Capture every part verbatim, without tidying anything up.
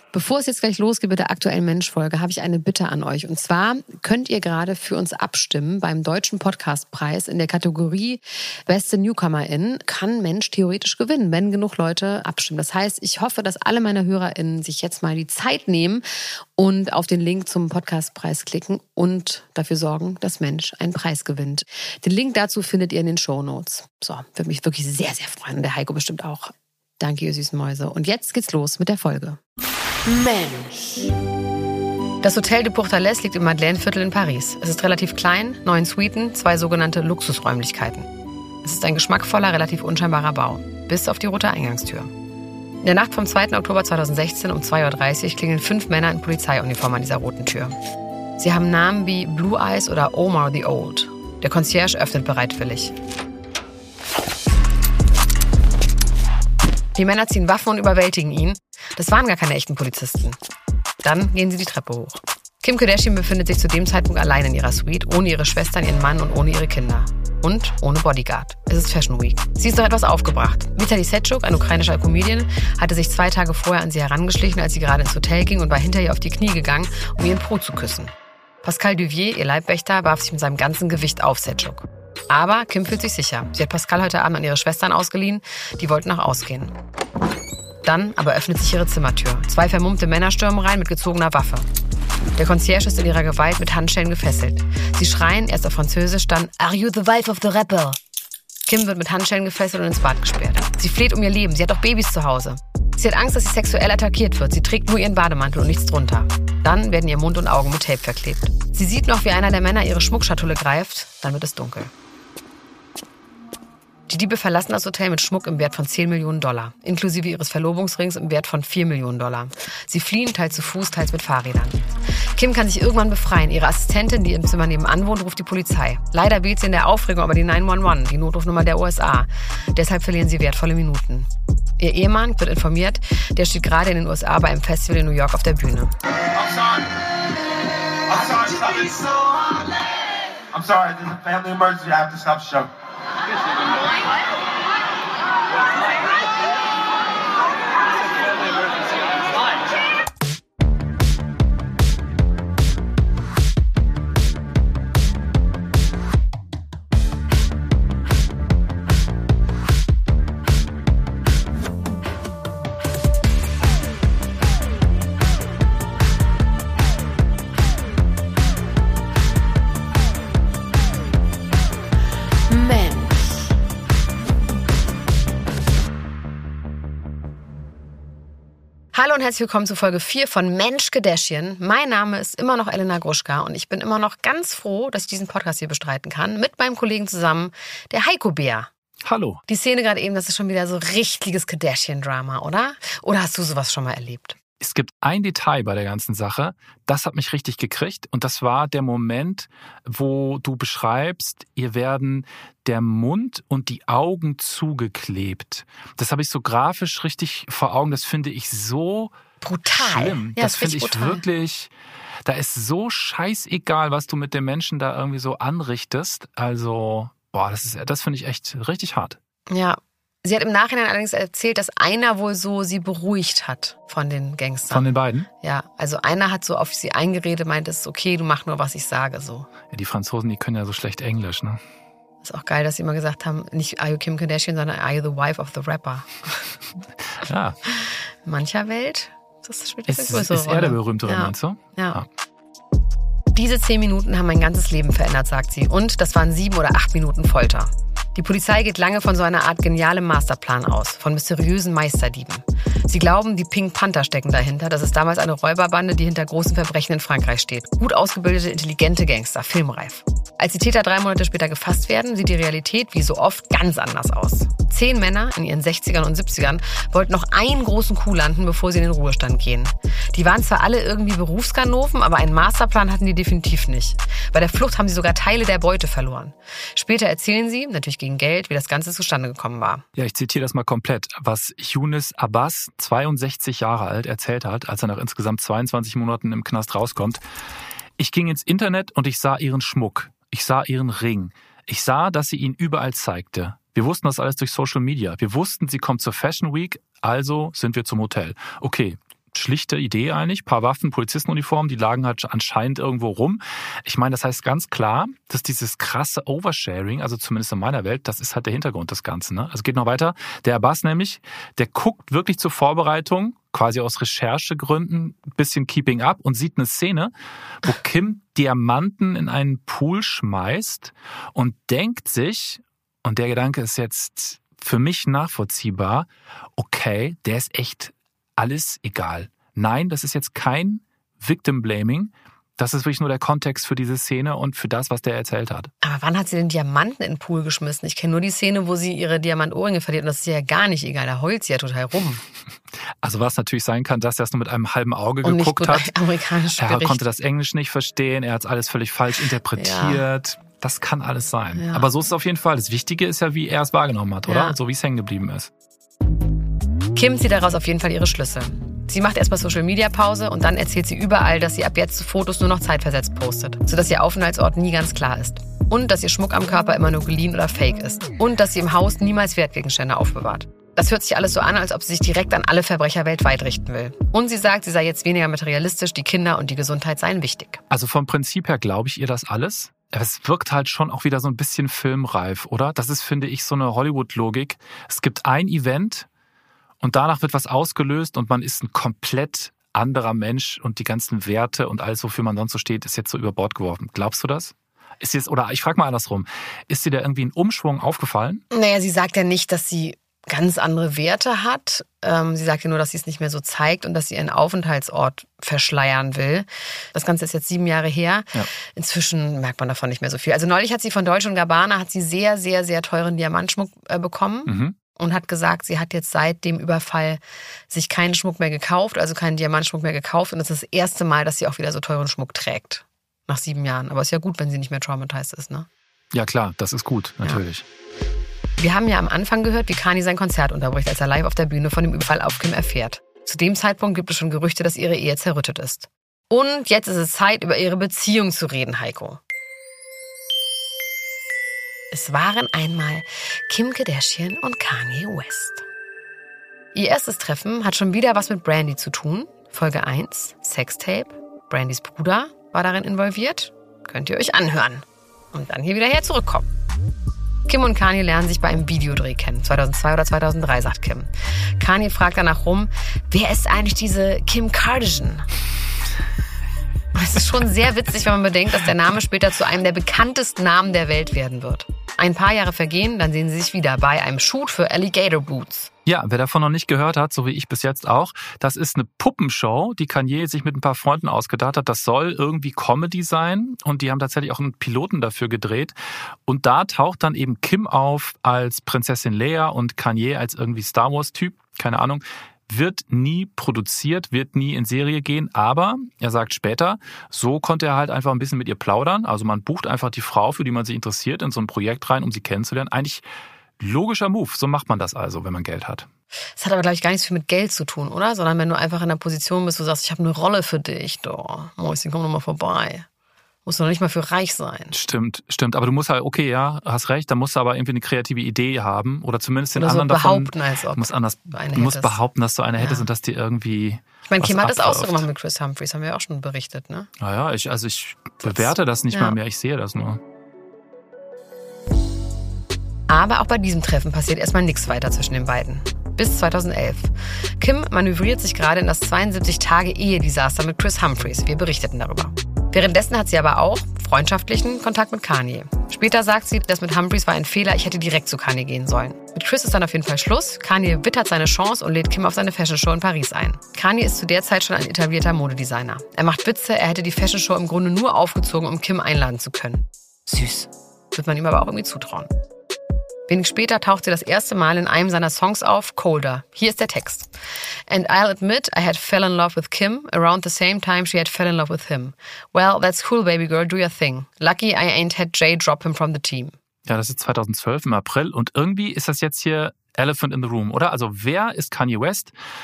Bevor es jetzt gleich losgeht mit der aktuellen Mensch-Folge, habe ich eine Bitte an euch. Und zwar könnt ihr gerade für uns abstimmen beim Deutschen Podcastpreis in der Kategorie Beste Newcomerin. Kann Mensch theoretisch gewinnen, wenn genug Leute abstimmen. Das heißt, ich hoffe, dass alle meine HörerInnen sich jetzt mal die Zeit nehmen und auf den Link zum Podcastpreis klicken und dafür sorgen, dass Mensch einen Preis gewinnt. Den Link dazu findet ihr in den Shownotes. So, würde mich wirklich sehr, sehr freuen. Und der Heiko bestimmt auch. Danke, ihr süßen Mäuse. Und jetzt geht's los mit der Folge. Mensch. Das Hotel de Pourtalès liegt im Madeleine-Viertel in Paris. Es ist relativ klein, neun Suiten, zwei sogenannte Luxusräumlichkeiten. Es ist ein geschmackvoller, relativ unscheinbarer Bau, bis auf die rote Eingangstür. In der Nacht vom zweiten Oktober zweitausendsechzehn um zwei Uhr dreißig klingeln fünf Männer in Polizeiuniform an dieser roten Tür. Sie haben Namen wie Blue Eyes oder Omar the Old. Der Concierge öffnet bereitwillig. Die Männer ziehen Waffen und überwältigen ihn. Das waren gar keine echten Polizisten. Dann gehen sie die Treppe hoch. Kim Kardashian befindet sich zu dem Zeitpunkt allein in ihrer Suite, ohne ihre Schwestern, ihren Mann und ohne ihre Kinder. Und ohne Bodyguard. Es ist Fashion Week. Sie ist noch etwas aufgebracht. Vitali Setschuk, ein ukrainischer Comedian, hatte sich zwei Tage vorher an sie herangeschlichen, als sie gerade ins Hotel ging und war hinter ihr auf die Knie gegangen, um ihren Po zu küssen. Pascal Duvier, ihr Leibwächter, warf sich mit seinem ganzen Gewicht auf Setschuk. Aber Kim fühlt sich sicher. Sie hat Pascal heute Abend an ihre Schwestern ausgeliehen. Die wollten auch ausgehen. Dann aber öffnet sich ihre Zimmertür. Zwei vermummte Männer stürmen rein mit gezogener Waffe. Der Concierge ist in ihrer Gewalt mit Handschellen gefesselt. Sie schreien, erst auf Französisch, dann "Are you the wife of the rapper?" Kim wird mit Handschellen gefesselt und ins Bad gesperrt. Sie fleht um ihr Leben. Sie hat auch Babys zu Hause. Sie hat Angst, dass sie sexuell attackiert wird. Sie trägt nur ihren Bademantel und nichts drunter. Dann werden ihr Mund und Augen mit Tape verklebt. Sie sieht noch, wie einer der Männer ihre Schmuckschatulle greift. Dann wird es dunkel. Die Diebe verlassen das Hotel mit Schmuck im Wert von zehn Millionen Dollar, inklusive ihres Verlobungsrings im Wert von vier Millionen Dollar. Sie fliehen, teils zu Fuß, teils mit Fahrrädern. Kim kann sich irgendwann befreien. Ihre Assistentin, die im Zimmer nebenan wohnt, ruft die Polizei. Leider wählt sie in der Aufregung aber die neun eins eins, die Notrufnummer der U S A. Deshalb verlieren sie wertvolle Minuten. Ihr Ehemann wird informiert, der steht gerade in den U S A bei einem Festival in New York auf der Bühne. I'm sorry. I'm sorry. I'm sorry. There's a family emergency. I have to stop the show. Hallo und herzlich willkommen zu Folge vier von Mensch Kardashian. Mein Name ist immer noch Elena Gruschka und ich bin immer noch ganz froh, dass ich diesen Podcast hier bestreiten kann. Mit meinem Kollegen zusammen, der Heiko Bär. Hallo. Die Szene gerade eben, das ist schon wieder so richtiges Kardashian-Drama, oder? Oder hast du sowas schon mal erlebt? Es gibt ein Detail bei der ganzen Sache, das hat mich richtig gekriegt. Und das war der Moment, wo du beschreibst, ihr werden der Mund und die Augen zugeklebt. Das habe ich so grafisch richtig vor Augen. Das finde ich so brutal. Schlimm. Ja, das finde ich brutal. wirklich, da ist so scheißegal, was du mit den Menschen da irgendwie so anrichtest. Also, boah, das ist, das finde ich echt richtig hart. Ja. Sie hat im Nachhinein allerdings erzählt, dass einer wohl so sie beruhigt hat von den Gangstern. Von den beiden? Ja, also einer hat so auf sie eingeredet, meint, es ist okay, du mach nur, was ich sage, so. Ja, die Franzosen, die können ja so schlecht Englisch, ne? Ist auch geil, dass sie immer gesagt haben, nicht Are you Kim Kardashian, sondern Are you the wife of the rapper? Ja. In mancher Welt ist das später Ist, ist er der berühmtere, ja. meinst du? Ja. Ah. Diese zehn Minuten haben mein ganzes Leben verändert, sagt sie. Und das waren sieben oder acht Minuten Folter. Die Polizei geht lange von so einer Art genialem Masterplan aus, von mysteriösen Meisterdieben. Sie glauben, die Pink Panther stecken dahinter. Das ist damals eine Räuberbande, die hinter großen Verbrechen in Frankreich steht. Gut ausgebildete, intelligente Gangster, filmreif. Als die Täter drei Monate später gefasst werden, sieht die Realität wie so oft ganz anders aus. Zehn Männer in ihren sechzigern und siebzigern wollten noch einen großen Coup landen, bevor sie in den Ruhestand gehen. Die waren zwar alle irgendwie Berufsganoven, aber einen Masterplan hatten die definitiv nicht. Bei der Flucht haben sie sogar Teile der Beute verloren. Später erzählen sie, natürlich gegen Geld, wie das Ganze zustande gekommen war. Ja, ich zitiere das mal komplett, was Younes Abbas, zweiundsechzig Jahre alt, erzählt hat, als er nach insgesamt zweiundzwanzig Monaten im Knast rauskommt. Ich ging ins Internet und ich sah ihren Schmuck. Ich sah ihren Ring. Ich sah, dass sie ihn überall zeigte. Wir wussten das alles durch Social Media. Wir wussten, sie kommt zur Fashion Week, also sind wir zum Hotel. Okay, schlichte Idee eigentlich. Ein paar Waffen, Polizistenuniformen, die lagen halt anscheinend irgendwo rum. Ich meine, das heißt ganz klar, dass dieses krasse Oversharing, also zumindest in meiner Welt, das ist halt der Hintergrund des Ganzen. Ne? Also geht noch weiter. Der Abbas nämlich, der guckt wirklich zur Vorbereitung, quasi aus Recherchegründen, ein bisschen Keeping Up und sieht eine Szene, wo Kim Diamanten in einen Pool schmeißt und denkt sich, und der Gedanke ist jetzt für mich nachvollziehbar, okay, der ist echt alles egal. Nein, das ist jetzt kein Victim Blaming. Das ist wirklich nur der Kontext für diese Szene und für das, was der erzählt hat. Aber wann hat sie denn Diamanten in den Pool geschmissen? Ich kenne nur die Szene, wo sie ihre Diamantohrringe verliert und das ist ja gar nicht egal. Da heult sie ja total rum. Also was natürlich sein kann, dass er es nur mit einem halben Auge und geguckt nicht gut hat. Amerikanisch er Bericht. konnte das Englisch nicht verstehen, er hat es alles völlig falsch interpretiert. Ja. Das kann alles sein. Ja. Aber so ist es auf jeden Fall. Das Wichtige ist ja, wie er es wahrgenommen hat, oder? Ja. So wie es hängen geblieben ist. Kim zieht daraus auf jeden Fall ihre Schlüsse. Sie macht erstmal Social-Media-Pause und dann erzählt sie überall, dass sie ab jetzt Fotos nur noch zeitversetzt postet, sodass ihr Aufenthaltsort nie ganz klar ist. Und dass ihr Schmuck am Körper immer nur geliehen oder fake ist. Und dass sie im Haus niemals Wertgegenstände aufbewahrt. Das hört sich alles so an, als ob sie sich direkt an alle Verbrecher weltweit richten will. Und sie sagt, sie sei jetzt weniger materialistisch, die Kinder und die Gesundheit seien wichtig. Also vom Prinzip her glaube ich ihr das alles. Es wirkt halt schon auch wieder so ein bisschen filmreif, oder? Das ist, finde ich, so eine Hollywood-Logik. Es gibt ein Event und danach wird was ausgelöst und man ist ein komplett anderer Mensch und die ganzen Werte und alles, wofür man sonst so steht, ist jetzt so über Bord geworfen. Glaubst du das? Ist jetzt, oder ich frage mal andersrum, ist dir da irgendwie ein Umschwung aufgefallen? Naja, sie sagt ja nicht, dass sie ganz andere Werte hat. Ähm, sie sagt ja nur, dass sie es nicht mehr so zeigt und dass sie ihren Aufenthaltsort verschleiern will. Das Ganze ist jetzt sieben Jahre her. Ja. Inzwischen merkt man davon nicht mehr so viel. Also neulich hat sie von Dolce und Gabbana hat sie sehr, sehr, sehr teuren Diamantschmuck äh, bekommen. Mhm. Und hat gesagt, sie hat jetzt seit dem Überfall sich keinen Schmuck mehr gekauft, also keinen Diamantschmuck mehr gekauft. Und das ist das erste Mal, dass sie auch wieder so teuren Schmuck trägt. Nach sieben Jahren. Aber ist ja gut, wenn sie nicht mehr traumatisiert ist, ne? Ja klar, das ist gut, natürlich. Ja. Wir haben ja am Anfang gehört, wie Kanye sein Konzert unterbricht, als er live auf der Bühne von dem Überfall auf Kim erfährt. Zu dem Zeitpunkt gibt es schon Gerüchte, dass ihre Ehe zerrüttet ist. Und jetzt ist es Zeit, über ihre Beziehung zu reden, Heiko. Es waren einmal Kim Kardashian und Kanye West. Ihr erstes Treffen hat schon wieder was mit Brandy zu tun. Folge eins, Sextape. Brandys Bruder war darin involviert. Könnt ihr euch anhören. Und dann hier wieder her zurückkommen. Kim und Kanye lernen sich bei einem Videodreh kennen. zweitausendzwei oder zweitausenddrei, sagt Kim. Kanye fragt danach rum, wer ist eigentlich diese Kim Kardashian? Es ist schon sehr witzig, wenn man bedenkt, dass der Name später zu einem der bekanntesten Namen der Welt werden wird. Ein paar Jahre vergehen, dann sehen sie sich wieder bei einem Shoot für Alligator Boots. Ja, wer davon noch nicht gehört hat, so wie ich bis jetzt auch, das ist eine Puppenshow, die Kanye sich mit ein paar Freunden ausgedacht hat. Das soll irgendwie Comedy sein und die haben tatsächlich auch einen Piloten dafür gedreht. Und da taucht dann eben Kim auf als Prinzessin Leia und Kanye als irgendwie Star Wars-Typ, keine Ahnung. Wird nie produziert, wird nie in Serie gehen, aber er sagt später, so konnte er halt einfach ein bisschen mit ihr plaudern. Also man bucht einfach die Frau, für die man sich interessiert, in so ein Projekt rein, um sie kennenzulernen. Eigentlich logischer Move, so macht man das also, wenn man Geld hat. Das hat aber, glaube ich, gar nichts viel mit Geld zu tun, oder? Sondern wenn du einfach in der Position bist, wo du sagst, ich habe eine Rolle für dich, doch, Mäuschen, komm doch mal vorbei. Musst du noch nicht mal für reich sein. Stimmt, stimmt. Aber du musst halt, okay, ja, hast recht, da musst du aber irgendwie eine kreative Idee haben oder zumindest den oder anderen so behaupten, davon. Als ob du musst anders, du eine du musst hättest. behaupten, dass du eine hättest ja. und dass die irgendwie. Ich meine, Kim hat das auch so abwirft. gemacht mit Chris Humphries, haben wir ja auch schon berichtet, ne? Naja, ich, also ich bewerte das nicht ja. mal mehr, ich sehe das nur. Aber auch bei diesem Treffen passiert erstmal nichts weiter zwischen den beiden. Bis zweitausendelf. Kim manövriert sich gerade in das zweiundsiebzig-Tage-Ehedesaster mit Chris Humphries. Wir berichteten darüber. Währenddessen hat sie aber auch freundschaftlichen Kontakt mit Kanye. Später sagt sie, das mit Humphries war ein Fehler, ich hätte direkt zu Kanye gehen sollen. Mit Chris ist dann auf jeden Fall Schluss. Kanye wittert seine Chance und lädt Kim auf seine Fashion-Show in Paris ein. Kanye ist zu der Zeit schon ein etablierter Modedesigner. Er macht Witze, er hätte die Fashion-Show im Grunde nur aufgezogen, um Kim einladen zu können. Süß. Wird man ihm aber auch irgendwie zutrauen. Wenig später taucht sie das erste Mal in einem seiner Songs auf, Colder. Hier ist der Text. And I'll admit I had fell in love with Kim around the same time she had fell in love with him. Well, that's cool, baby girl, do your thing. Lucky I ain't had Jay drop him from the team. Ja, das ist zweitausendzwölf im April und irgendwie ist das jetzt hier Elephant in the Room, oder? Also wer ist Kanye West?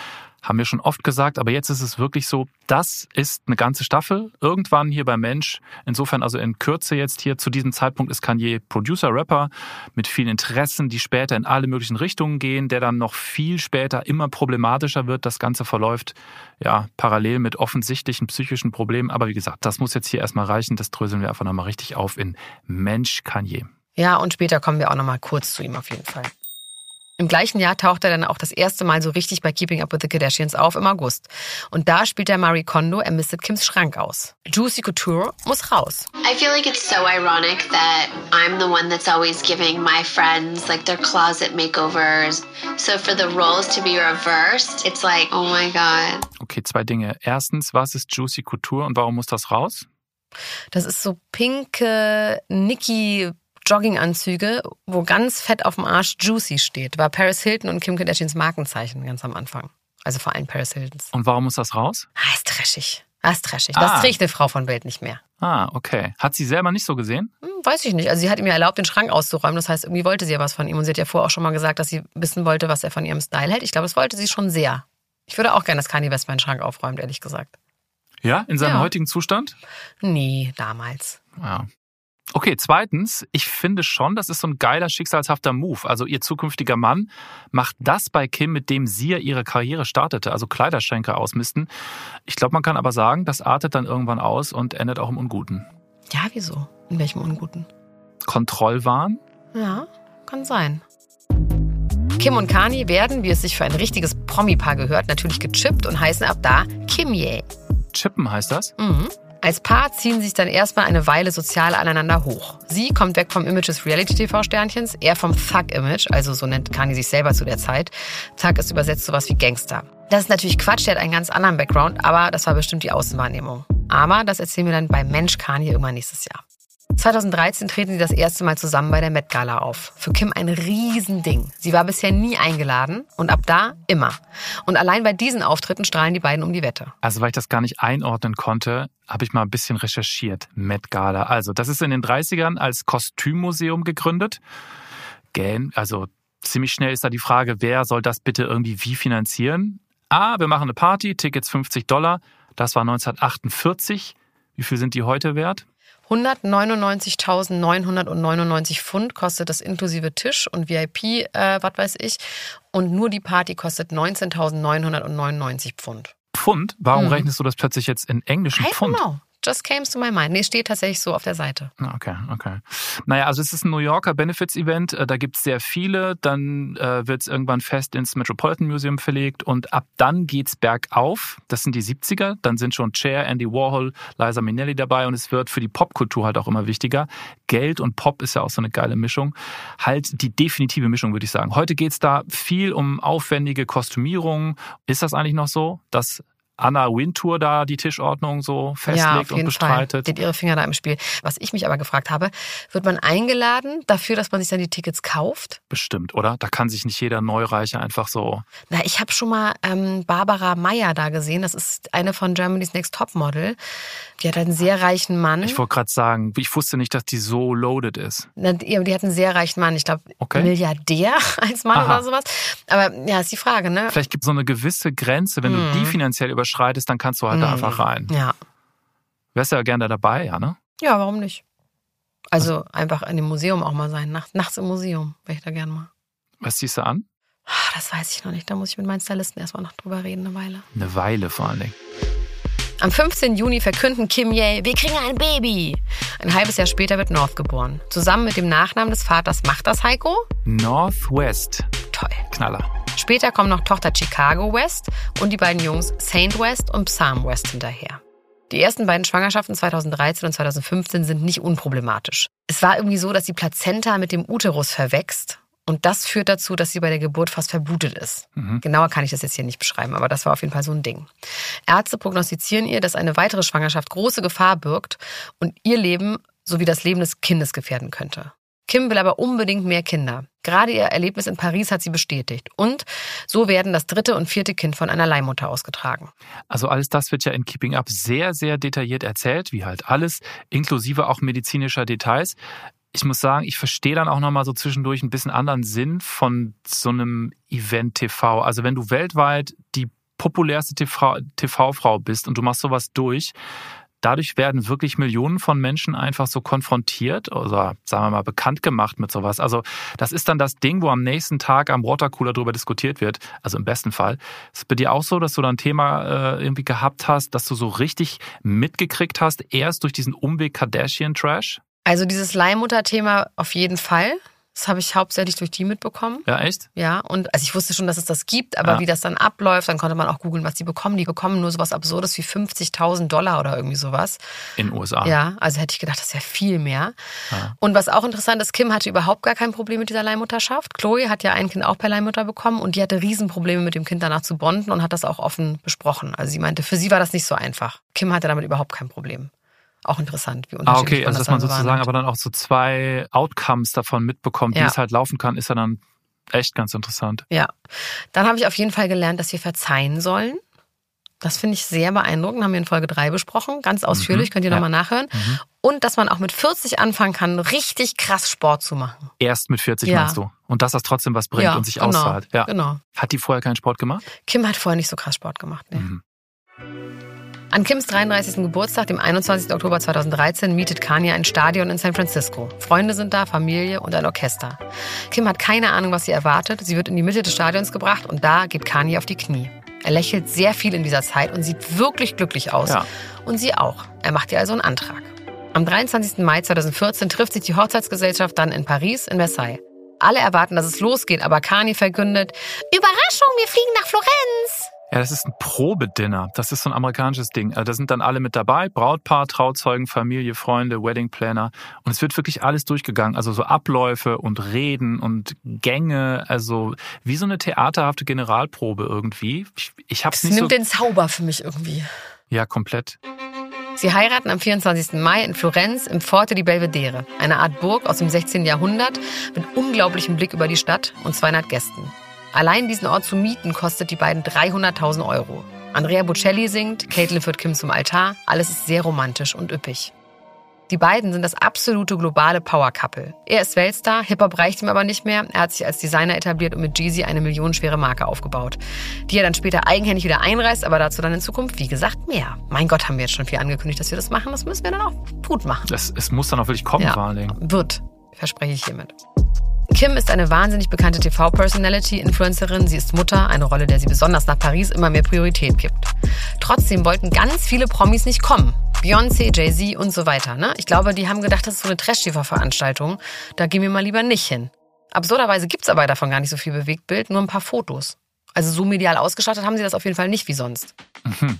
Haben wir schon oft gesagt, aber jetzt ist es wirklich so, das ist eine ganze Staffel, irgendwann hier bei Mensch. Insofern also in Kürze jetzt hier, zu diesem Zeitpunkt ist Kanye Producer, Rapper mit vielen Interessen, die später in alle möglichen Richtungen gehen, der dann noch viel später immer problematischer wird. Das Ganze verläuft ja parallel mit offensichtlichen psychischen Problemen. Aber wie gesagt, das muss jetzt hier erstmal reichen, das dröseln wir einfach nochmal richtig auf in Mensch Kanye. Ja, und später kommen wir auch nochmal kurz zu ihm auf jeden Fall. Im gleichen Jahr taucht er dann auch das erste Mal so richtig bei Keeping Up with the Kardashians auf im August. Und da spielt er Marie Kondo, er mistet Kims Schrank aus. Juicy Couture muss raus. I feel like it's so ironic that I'm the one that's always giving my friends like their closet makeovers. So for the roles to be reversed, it's like, oh my God. Okay, zwei Dinge. Erstens, was ist Juicy Couture und warum muss das raus? Das ist so pinke Nicki Jogginganzüge, wo ganz fett auf dem Arsch Juicy steht. War Paris Hilton und Kim Kardashians Markenzeichen ganz am Anfang. Also vor allem Paris Hiltons. Und warum muss das raus? Ah, ist trashig. Ah, ist trashig. Ah. Das trägt eine Frau von Welt nicht mehr. Ah, okay. Hat sie selber nicht so gesehen? Hm, weiß ich nicht. Also sie hat ihm ja erlaubt, den Schrank auszuräumen. Das heißt, irgendwie wollte sie ja was von ihm. Und sie hat ja vorher auch schon mal gesagt, dass sie wissen wollte, was er von ihrem Style hält. Ich glaube, das wollte sie schon sehr. Ich würde auch gerne, dass Kanye West meinen Schrank aufräumt, ehrlich gesagt. Ja, in seinem Ja. heutigen Zustand? Nee, damals. Ja. Okay, zweitens, ich finde schon, das ist so ein geiler, schicksalshafter Move. Also ihr zukünftiger Mann macht das bei Kim, mit dem sie ja ihre Karriere startete, also Kleiderschränke ausmisten. Ich glaube, man kann aber sagen, das artet dann irgendwann aus und endet auch im Unguten. Ja, wieso? In welchem Unguten? Kontrollwahn? Ja, kann sein. Kim und Kanye werden, wie es sich für ein richtiges Promi-Paar gehört, natürlich gechippt und heißen ab da Kimye. Chippen heißt das? Mhm. Als Paar ziehen sich dann erstmal eine Weile sozial aneinander hoch. Sie kommt weg vom Image des Reality-T V-Sternchens, er vom Thug-Image, also so nennt Kanye sich selber zu der Zeit. Thug ist übersetzt sowas wie Gangster. Das ist natürlich Quatsch, der hat einen ganz anderen Background, aber das war bestimmt die Außenwahrnehmung. Aber das erzählen wir dann bei Mensch Kanye irgendwann nächstes Jahr. zweitausenddreizehn treten sie das erste Mal zusammen bei der Met Gala auf. Für Kim ein Riesending. Sie war bisher nie eingeladen und ab da immer. Und allein bei diesen Auftritten strahlen die beiden um die Wette. Also weil ich das gar nicht einordnen konnte, habe ich mal ein bisschen recherchiert. Met Gala. Also das ist in den dreißigern als Kostümmuseum gegründet. Gähn, also ziemlich schnell ist da die Frage, wer soll das bitte irgendwie wie finanzieren? Ah, wir machen eine Party, Tickets fünfzig Dollar. Das war neunzehnhundertachtundvierzig. Wie viel sind die heute wert? hundertneunundneunzigtausendneunhundertneunundneunzig Pfund kostet das inklusive Tisch und V I P, äh, was weiß ich. Und nur die Party kostet neunzehntausendneunhundertneunundneunzig Pfund. Pfund? Warum Mhm. rechnest du das plötzlich jetzt in englischen I don't Pfund? know. Just came to my mind. Nee, steht tatsächlich so auf der Seite. Okay, okay. Naja, also es ist ein New Yorker Benefits-Event, da gibt es sehr viele, dann äh, wird es irgendwann fest ins Metropolitan Museum verlegt und ab dann geht's bergauf, das sind die siebziger, dann sind schon Cher, Andy Warhol, Liza Minnelli dabei und es wird für die Popkultur halt auch immer wichtiger. Geld und Pop ist ja auch so eine geile Mischung, halt die definitive Mischung, würde ich sagen. Heute geht's da viel um aufwendige Kostümierungen. Ist das eigentlich noch so, dass Anna Wintour da die Tischordnung so festlegt ja, auf jeden und bestreitet? Fall. Die hat ihre Finger da im Spiel. Was ich mich aber gefragt habe, wird man eingeladen dafür, dass man sich dann die Tickets kauft? Bestimmt, oder? Da kann sich nicht jeder Neureiche einfach so... Na, ich habe schon mal ähm, Barbara Meyer da gesehen. Das ist eine von Germany's Next Topmodel. Die hat einen sehr reichen Mann. Ich wollte gerade sagen, ich wusste nicht, dass die so loaded ist. Na, die, die hat einen sehr reichen Mann. Ich glaube, Okay. Milliardär als Mann Aha. oder sowas. Aber ja, ist die Frage, ne? Vielleicht gibt es so eine gewisse Grenze, wenn Mhm. du die finanziell überschreitest, dann kannst du halt da einfach rein. Ja. Wärst ja gerne dabei, ja, ne? Ja, warum nicht? Also einfach in dem Museum auch mal sein. Nacht, nachts im Museum wäre ich da gerne mal. Was ziehst du an? Ah, das weiß ich noch nicht. Da muss ich mit meinen Stylisten erstmal noch drüber reden, eine Weile. Eine Weile vor allen Dingen. Am fünfzehnten Juni verkünden Kimye, wir kriegen ein Baby. Ein halbes Jahr später wird North geboren. Zusammen mit dem Nachnamen des Vaters macht das Heiko? Northwest. Toll. Knaller. Später kommen noch Tochter Chicago West und die beiden Jungs Saint West und Psalm West hinterher. Die ersten beiden Schwangerschaften zweitausenddreizehn und zweitausendfünfzehn sind nicht unproblematisch. Es war irgendwie so, dass die Plazenta mit dem Uterus verwächst und das führt dazu, dass sie bei der Geburt fast verblutet ist. Mhm. Genauer kann ich das jetzt hier nicht beschreiben, aber das war auf jeden Fall so ein Ding. Ärzte prognostizieren ihr, dass eine weitere Schwangerschaft große Gefahr birgt und ihr Leben sowie das Leben des Kindes gefährden könnte. Kim will aber unbedingt mehr Kinder. Gerade ihr Erlebnis in Paris hat sie bestätigt. Und so werden das dritte und vierte Kind von einer Leihmutter ausgetragen. Also alles das wird ja in Keeping Up sehr, sehr detailliert erzählt, wie halt alles, inklusive auch medizinischer Details. Ich muss sagen, ich verstehe dann auch nochmal so zwischendurch ein bisschen anderen Sinn von so einem Event-T V. Also wenn du weltweit die populärste T V-Frau bist und du machst sowas durch, dadurch werden wirklich Millionen von Menschen einfach so konfrontiert oder, sagen wir mal, bekannt gemacht mit sowas. Also das ist dann das Ding, wo am nächsten Tag am Watercooler drüber diskutiert wird. Also im besten Fall. Ist es bei dir auch so, dass du da ein Thema äh, irgendwie gehabt hast, dass du so richtig mitgekriegt hast, erst durch diesen Umweg Kardashian-Trash? Also dieses Leihmutter-Thema auf jeden Fall. Das habe ich hauptsächlich durch die mitbekommen. Ja, echt? Ja, und also ich wusste schon, dass es das gibt, aber ja. wie das dann abläuft, dann konnte man auch googeln, was die bekommen. Die bekommen nur sowas Absurdes wie fünfzigtausend Dollar oder irgendwie sowas. In den U S A. Ja, also hätte ich gedacht, das wäre viel mehr. Ja. Und was auch interessant ist, Kim hatte überhaupt gar kein Problem mit dieser Leihmutterschaft. Chloe hat ja ein Kind auch per Leihmutter bekommen und die hatte Riesenprobleme mit dem Kind danach zu bonden und hat das auch offen besprochen. Also sie meinte, für sie war das nicht so einfach. Kim hatte damit überhaupt kein Problem. Auch interessant, wie unterschiedlich ah, okay, man also das dass man dann sozusagen wahrnimmt. aber dann auch so zwei Outcomes davon mitbekommt, wie Ja. es halt laufen kann, ist ja dann echt ganz interessant. Ja, dann habe ich auf jeden Fall gelernt, dass wir verzeihen sollen. Das finde ich sehr beeindruckend, haben wir in Folge drei besprochen, ganz ausführlich, Mhm. könnt ihr Ja. nochmal nachhören. Mhm. Und dass man auch mit vierzig anfangen kann, richtig krass Sport zu machen. Erst mit vierzig Ja. meinst du? Und dass das trotzdem was bringt Ja, und sich genau, auszahlt. Ja. genau. Hat die vorher keinen Sport gemacht? Kim hat vorher nicht so krass Sport gemacht. Nee. Mhm. An Kims dreiunddreißigsten Geburtstag, dem einundzwanzigsten Oktober zweitausenddreizehn, mietet Kanye ein Stadion in San Francisco. Freunde sind da, Familie und ein Orchester. Kim hat keine Ahnung, was sie erwartet. Sie wird in die Mitte des Stadions gebracht und da geht Kanye auf die Knie. Er lächelt sehr viel in dieser Zeit und sieht wirklich glücklich aus. Ja. Und sie auch. Er macht ihr also einen Antrag. Am dreiundzwanzigsten Mai zweitausendvierzehn trifft sich die Hochzeitsgesellschaft dann in Paris, in Versailles. Alle erwarten, dass es losgeht, aber Kanye verkündet, Überraschung, wir fliegen nach Florenz. Ja, das ist ein Probedinner. Das ist so ein amerikanisches Ding. Also da sind dann alle mit dabei. Brautpaar, Trauzeugen, Familie, Freunde, Weddingplanner. Und es wird wirklich alles durchgegangen. Also so Abläufe und Reden und Gänge. Also wie so eine theaterhafte Generalprobe irgendwie. Ich, ich hab's Das nicht nimmt so... den Zauber für mich irgendwie. Ja, komplett. Sie heiraten am vierundzwanzigsten Mai in Florenz im Forte di Belvedere, eine Art Burg aus dem sechzehnten Jahrhundert mit unglaublichem Blick über die Stadt und zweihundert Gästen. Allein diesen Ort zu mieten kostet die beiden dreihunderttausend Euro. Andrea Bocelli singt, Caitlyn führt Kim zum Altar. Alles ist sehr romantisch und üppig. Die beiden sind das absolute globale Power-Couple. Er ist Weltstar, Hip-Hop reicht ihm aber nicht mehr. Er hat sich als Designer etabliert und mit Jeezy eine millionenschwere Marke aufgebaut, die er dann später eigenhändig wieder einreißt, aber dazu dann in Zukunft, wie gesagt, mehr. Mein Gott, haben wir jetzt schon viel angekündigt, dass wir das machen. Das müssen wir dann auch gut machen. Das, es muss dann auch wirklich kommen, Ja, vor allen Dingen. wird, verspreche ich hiermit. Kim ist eine wahnsinnig bekannte T V-Personality, Influencerin. Sie ist Mutter, eine Rolle, der sie besonders nach Paris immer mehr Priorität gibt. Trotzdem wollten ganz viele Promis nicht kommen. Beyoncé, Jay-Z und so weiter. Ne? Ich glaube, die haben gedacht, das ist so eine Trash-T V-Veranstaltung. Da gehen wir mal lieber nicht hin. Absurderweise gibt's aber davon gar nicht so viel Bewegtbild, nur ein paar Fotos. Also so medial ausgestattet haben sie das auf jeden Fall nicht wie sonst. Mhm.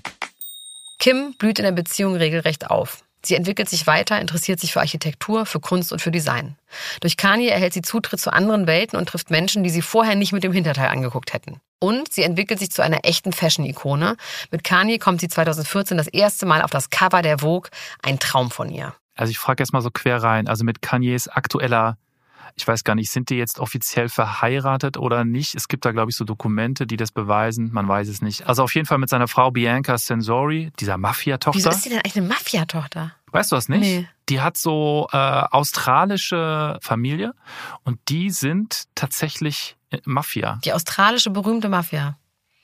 Kim blüht in der Beziehung regelrecht auf. Sie entwickelt sich weiter, interessiert sich für Architektur, für Kunst und für Design. Durch Kanye erhält sie Zutritt zu anderen Welten und trifft Menschen, die sie vorher nicht mit dem Hinterteil angeguckt hätten. Und sie entwickelt sich zu einer echten Fashion-Ikone. Mit Kanye kommt sie zweitausendvierzehn das erste Mal auf das Cover der Vogue. Ein Traum von ihr. Also ich frage jetzt mal so quer rein. Also mit Kanyes aktueller, ich weiß gar nicht, sind die jetzt offiziell verheiratet oder nicht? Es gibt da, glaube ich, so Dokumente, die das beweisen. Man weiß es nicht. Also auf jeden Fall mit seiner Frau Bianca Censori, dieser Mafia-Tochter. Wieso ist sie denn eigentlich eine Mafia-Tochter? Weißt du das nicht? Nee. Die hat so äh, australische Familie und die sind tatsächlich äh, Mafia. Die australische berühmte Mafia.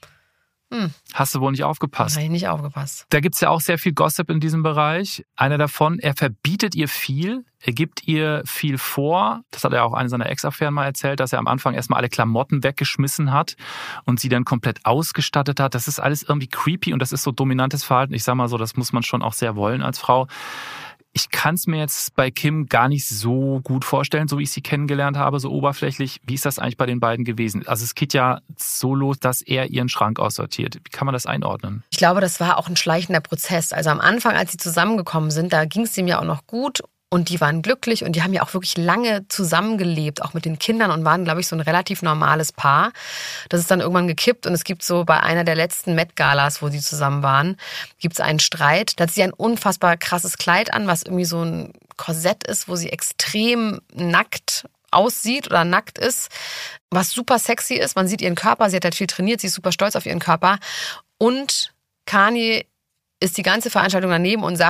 Hm, Hast du wohl nicht aufgepasst? habe ich nicht aufgepasst. Da gibt's ja auch sehr viel Gossip in diesem Bereich. Einer davon, er verbietet ihr viel, er gibt ihr viel vor. Das hat er auch eine seiner Ex-Affären mal erzählt, dass er am Anfang erstmal alle Klamotten weggeschmissen hat und sie dann komplett ausgestattet hat. Das ist alles irgendwie creepy und das ist so dominantes Verhalten. Ich sag mal so, das muss man schon auch sehr wollen als Frau. Ich kann es mir jetzt bei Kim gar nicht so gut vorstellen, so wie ich sie kennengelernt habe, so oberflächlich. Wie ist das eigentlich bei den beiden gewesen? Also es geht ja so los, dass er ihren Schrank aussortiert. Wie kann man das einordnen? Ich glaube, das war auch ein schleichender Prozess. Also am Anfang, als sie zusammengekommen sind, da ging es ihm ja auch noch gut. Und die waren glücklich und die haben ja auch wirklich lange zusammengelebt, auch mit den Kindern und waren, glaube ich, so ein relativ normales Paar. Das ist dann irgendwann gekippt und es gibt so bei einer der letzten Met-Galas, wo sie zusammen waren, gibt es einen Streit. Da hat sie ein unfassbar krasses Kleid an, was irgendwie so ein Korsett ist, wo sie extrem nackt aussieht oder nackt ist, was super sexy ist. Man sieht ihren Körper, sie hat halt viel trainiert, sie ist super stolz auf ihren Körper. Und Kanye ist die ganze Veranstaltung daneben und sagt,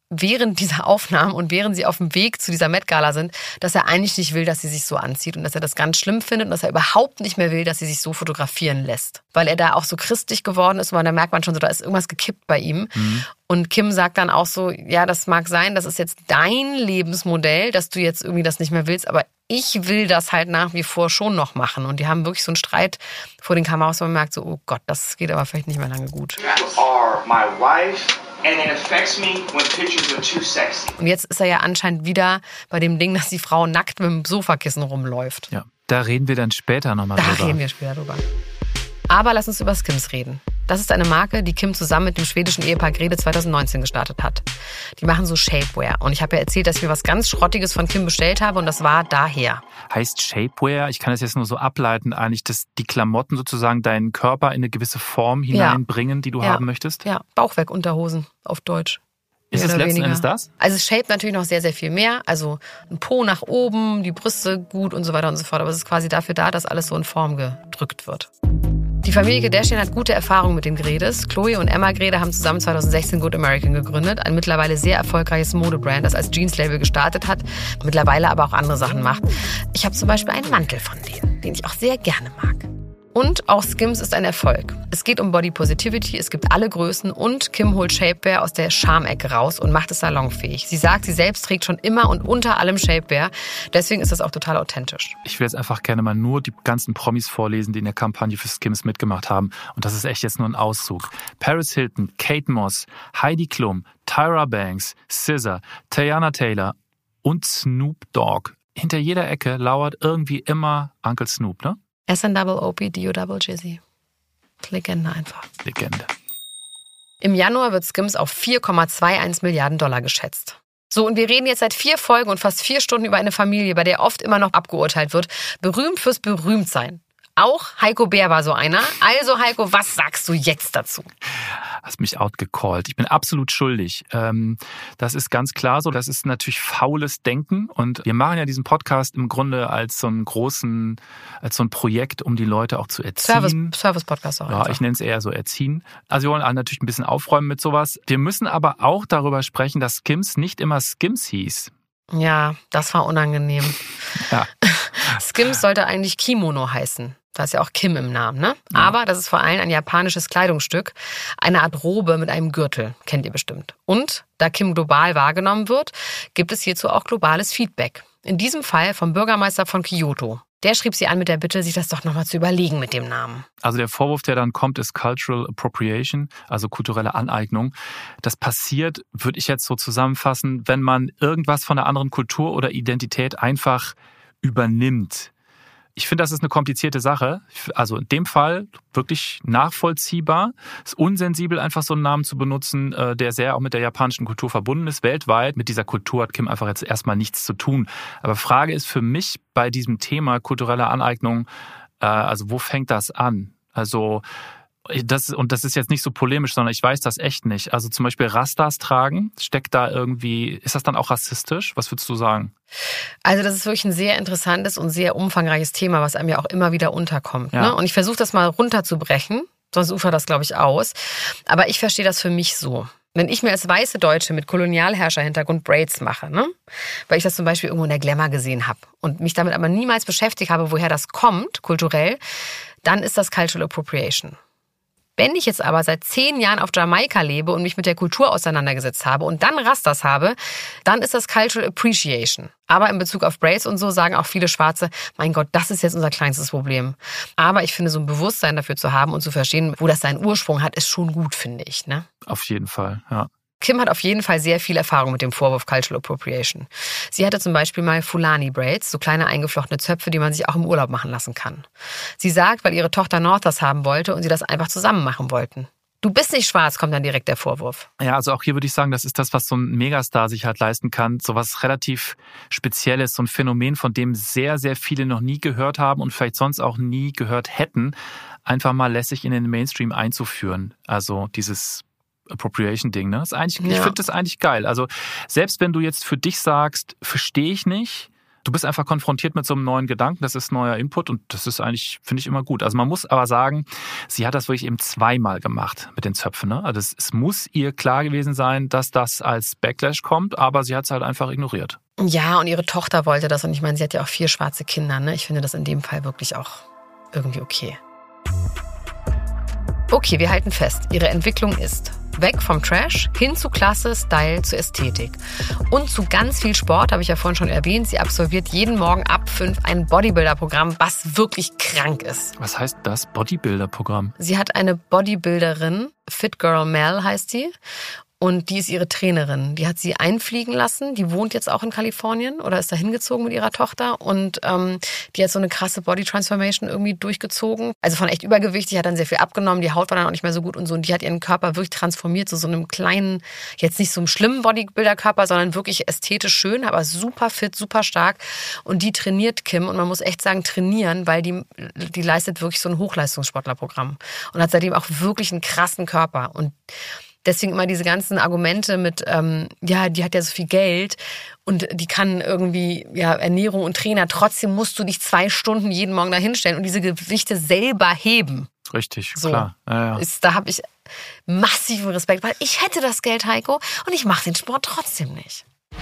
während dieser Aufnahmen und während sie auf dem Weg zu dieser Met-Gala sind, dass er eigentlich nicht will, dass sie sich so anzieht und dass er das ganz schlimm findet und dass er überhaupt nicht mehr will, dass sie sich so fotografieren lässt. Weil er da auch so christlich geworden ist und da merkt man schon so, da ist irgendwas gekippt bei ihm. Mhm. Und Kim sagt dann auch so, ja, das mag sein, das ist jetzt dein Lebensmodell, dass du jetzt irgendwie das nicht mehr willst, aber ich will das halt nach wie vor schon noch machen. Und die haben wirklich so einen Streit vor den Kameras, wo man merkt so, oh Gott, das geht aber vielleicht nicht mehr lange gut. You are my wife. And it affects me when pictures are too sexy. Und jetzt ist er ja anscheinend wieder bei dem Ding, dass die Frau nackt mit dem Sofakissen rumläuft. Ja, da reden wir dann später nochmal drüber. Da reden wir später drüber. Aber lass uns über Skims reden. Das ist eine Marke, die Kim zusammen mit dem schwedischen Ehepaar Grede zwanzig neunzehn gestartet hat. Die machen so Shapewear. Und ich habe ja erzählt, dass ich mir was ganz Schrottiges von Kim bestellt habe und das war daher. Heißt Shapewear, ich kann das jetzt nur so ableiten, eigentlich, dass die Klamotten sozusagen deinen Körper in eine gewisse Form hineinbringen, ja. die du ja. haben möchtest? Ja, Bauchwerk-Unterhosen auf Deutsch. Ist es letzten Endes das? Also es shaped natürlich noch sehr, sehr viel mehr. Also ein Po nach oben, die Brüste gut und so weiter und so fort. Aber es ist quasi dafür da, dass alles so in Form gedrückt wird. Die Familie Kardashian hat gute Erfahrungen mit den Gredes. Chloe und Emma Grede haben zusammen zwanzig sechzehn Good American gegründet, ein mittlerweile sehr erfolgreiches Modebrand, das als Jeans-Label gestartet hat, mittlerweile aber auch andere Sachen macht. Ich habe zum Beispiel einen Mantel von denen, den ich auch sehr gerne mag. Und auch Skims ist ein Erfolg. Es geht um Body Positivity, es gibt alle Größen und Kim holt Shapewear aus der Schamecke raus und macht es salonfähig. Sie sagt, sie selbst trägt schon immer und unter allem Shapewear. Deswegen ist das auch total authentisch. Ich will jetzt einfach gerne mal nur die ganzen Promis vorlesen, die in der Kampagne für Skims mitgemacht haben. Und das ist echt jetzt nur ein Auszug. Paris Hilton, Kate Moss, Heidi Klum, Tyra Banks, S Z A, Teyana Taylor und Snoop Dogg. Hinter jeder Ecke lauert irgendwie immer Uncle Snoop, ne? S N O P D O Double Jizzy. Legende einfach. Legende. Im Januar wird Skims auf vier Komma einundzwanzig Milliarden Dollar geschätzt. So, und wir reden jetzt seit vier Folgen und fast vier Stunden über eine Familie, bei der oft immer noch abgeurteilt wird. Berühmt fürs Berühmtsein. Auch Heiko Bär war so einer. Also Heiko, was sagst du jetzt dazu? Hast mich outgecallt. Ich bin absolut schuldig. Das ist ganz klar so. Das ist natürlich faules Denken. Und wir machen ja diesen Podcast im Grunde als so einen großen, als so ein Projekt, um die Leute auch zu erziehen. Service, Service-Podcast auch. Ja, einfach. Ich nenne es eher so erziehen. Also wir wollen natürlich ein bisschen aufräumen mit sowas. Wir müssen aber auch darüber sprechen, dass Skims nicht immer Skims hieß. Ja, das war unangenehm. Ja. Skims sollte eigentlich Kimono heißen. Da ist ja auch Kim im Namen, ne? Ja. Aber das ist vor allem ein japanisches Kleidungsstück. Eine Art Robe mit einem Gürtel. Kennt ihr bestimmt. Und da Kim global wahrgenommen wird, gibt es hierzu auch globales Feedback. In diesem Fall vom Bürgermeister von Kyoto. Der schrieb sie an mit der Bitte, sich das doch nochmal zu überlegen mit dem Namen. Also der Vorwurf, der dann kommt, ist Cultural Appropriation, also kulturelle Aneignung. Das passiert, würde ich jetzt so zusammenfassen, wenn man irgendwas von einer anderen Kultur oder Identität einfach übernimmt. Ich finde, das ist eine komplizierte Sache. Also in dem Fall wirklich nachvollziehbar. Es ist unsensibel, einfach so einen Namen zu benutzen, der sehr auch mit der japanischen Kultur verbunden ist, weltweit. Mit dieser Kultur hat Kim einfach jetzt erstmal nichts zu tun. Aber Frage ist für mich bei diesem Thema kulturelle Aneignung, also wo fängt das an? Also das, und das ist jetzt nicht so polemisch, sondern ich weiß das echt nicht. Also zum Beispiel Rastas tragen, steckt da irgendwie, ist das dann auch rassistisch? Was würdest du sagen? Also das ist wirklich ein sehr interessantes und sehr umfangreiches Thema, was einem ja auch immer wieder unterkommt. Ja. Ne? Und ich versuche das mal runterzubrechen, sonst ufert das, glaube ich, aus. Aber ich verstehe das für mich so. Wenn ich mir als weiße Deutsche mit Kolonialherrscherhintergrund Braids mache, ne? Weil ich das zum Beispiel irgendwo in der Glamour gesehen habe und mich damit aber niemals beschäftigt habe, woher das kommt, kulturell, dann ist das Cultural Appropriation. Wenn ich jetzt aber seit zehn Jahren auf Jamaika lebe und mich mit der Kultur auseinandergesetzt habe und dann Rastas habe, dann ist das Cultural Appreciation. Aber in Bezug auf Braids und so sagen auch viele Schwarze, mein Gott, das ist jetzt unser kleinstes Problem. Aber ich finde, so ein Bewusstsein dafür zu haben und zu verstehen, wo das seinen Ursprung hat, ist schon gut, finde ich. Ne? Auf jeden Fall, ja. Kim hat auf jeden Fall sehr viel Erfahrung mit dem Vorwurf Cultural Appropriation. Sie hatte zum Beispiel mal Fulani Braids, so kleine eingeflochtene Zöpfe, die man sich auch im Urlaub machen lassen kann. Sie sagt, weil ihre Tochter Northers haben wollte und sie das einfach zusammen machen wollten. Du bist nicht schwarz, kommt dann direkt der Vorwurf. Ja, also auch hier würde ich sagen, das ist das, was so ein Megastar sich halt leisten kann. So was relativ Spezielles, so ein Phänomen, von dem sehr, sehr viele noch nie gehört haben und vielleicht sonst auch nie gehört hätten, einfach mal lässig in den Mainstream einzuführen. Also dieses Appropriation-Ding, ne? Das ist eigentlich, ja. Ich finde das eigentlich geil. Also selbst wenn du jetzt für dich sagst, verstehe ich nicht, du bist einfach konfrontiert mit so einem neuen Gedanken, das ist neuer Input und das ist eigentlich, finde ich, immer gut. Also man muss aber sagen, sie hat das wirklich eben zweimal gemacht mit den Zöpfen. Ne? Also es, es muss ihr klar gewesen sein, dass das als Backlash kommt, aber sie hat es halt einfach ignoriert. Ja, und ihre Tochter wollte das und ich meine, sie hat ja auch vier schwarze Kinder. Ne? Ich finde das in dem Fall wirklich auch irgendwie okay. Okay, wir halten fest, ihre Entwicklung ist weg vom Trash hin zu Klasse, Style, zu Ästhetik. Und zu ganz viel Sport, habe ich ja vorhin schon erwähnt. Sie absolviert jeden Morgen ab fünf ein Bodybuilder-Programm, was wirklich krank ist. Was heißt das, Bodybuilder-Programm? Sie hat eine Bodybuilderin, Fit Girl Mel heißt sie. Und die ist ihre Trainerin. Die hat sie einfliegen lassen. Die wohnt jetzt auch in Kalifornien oder ist da hingezogen mit ihrer Tochter. Und ähm, die hat so eine krasse Body Transformation irgendwie durchgezogen. Also von echt Übergewicht. Die hat dann sehr viel abgenommen. Die Haut war dann auch nicht mehr so gut und so. Und die hat ihren Körper wirklich transformiert zu so einem kleinen, jetzt nicht so einem schlimmen Bodybuilder-Körper, sondern wirklich ästhetisch schön, aber super fit, super stark. Und die trainiert Kim. Und man muss echt sagen, trainieren, weil die, die leistet wirklich so ein Hochleistungssportlerprogramm. Und hat seitdem auch wirklich einen krassen Körper. Und deswegen immer diese ganzen Argumente mit, ähm, ja, die hat ja so viel Geld und die kann irgendwie ja Ernährung und Trainer. Trotzdem musst du dich zwei Stunden jeden Morgen da hinstellen und diese Gewichte selber heben. Richtig, so, klar. Ja, ja. Ist, da habe ich massiven Respekt, weil ich hätte das Geld, Heiko, und ich mache den Sport trotzdem nicht.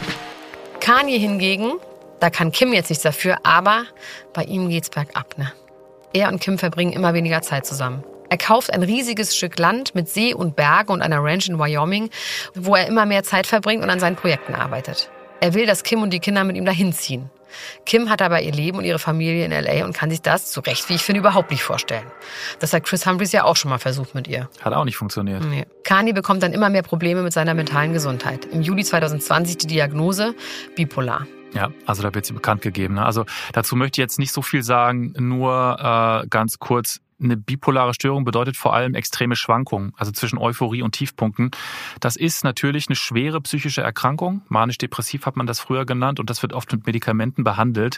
Kanye hingegen, da kann Kim jetzt nichts dafür, aber bei ihm geht's bergab, ne? Er und Kim verbringen immer weniger Zeit zusammen. Er kauft ein riesiges Stück Land mit See und Bergen und einer Ranch in Wyoming, wo er immer mehr Zeit verbringt und an seinen Projekten arbeitet. Er will, dass Kim und die Kinder mit ihm dahin ziehen. Kim hat aber ihr Leben und ihre Familie in L A und kann sich das, zu Recht, wie ich finde, überhaupt nicht vorstellen. Das hat Kris Humphries ja auch schon mal versucht mit ihr. Hat auch nicht funktioniert. Nee. Kanye bekommt dann immer mehr Probleme mit seiner mentalen Gesundheit. Im Juli zwanzig zwanzig die Diagnose bipolar. Ja, also da wird sie bekannt gegeben. Ne? Also dazu möchte ich jetzt nicht so viel sagen, nur äh, ganz kurz. Eine bipolare Störung bedeutet vor allem extreme Schwankungen, also zwischen Euphorie und Tiefpunkten. Das ist natürlich eine schwere psychische Erkrankung. Manisch-depressiv hat man das früher genannt und das wird oft mit Medikamenten behandelt,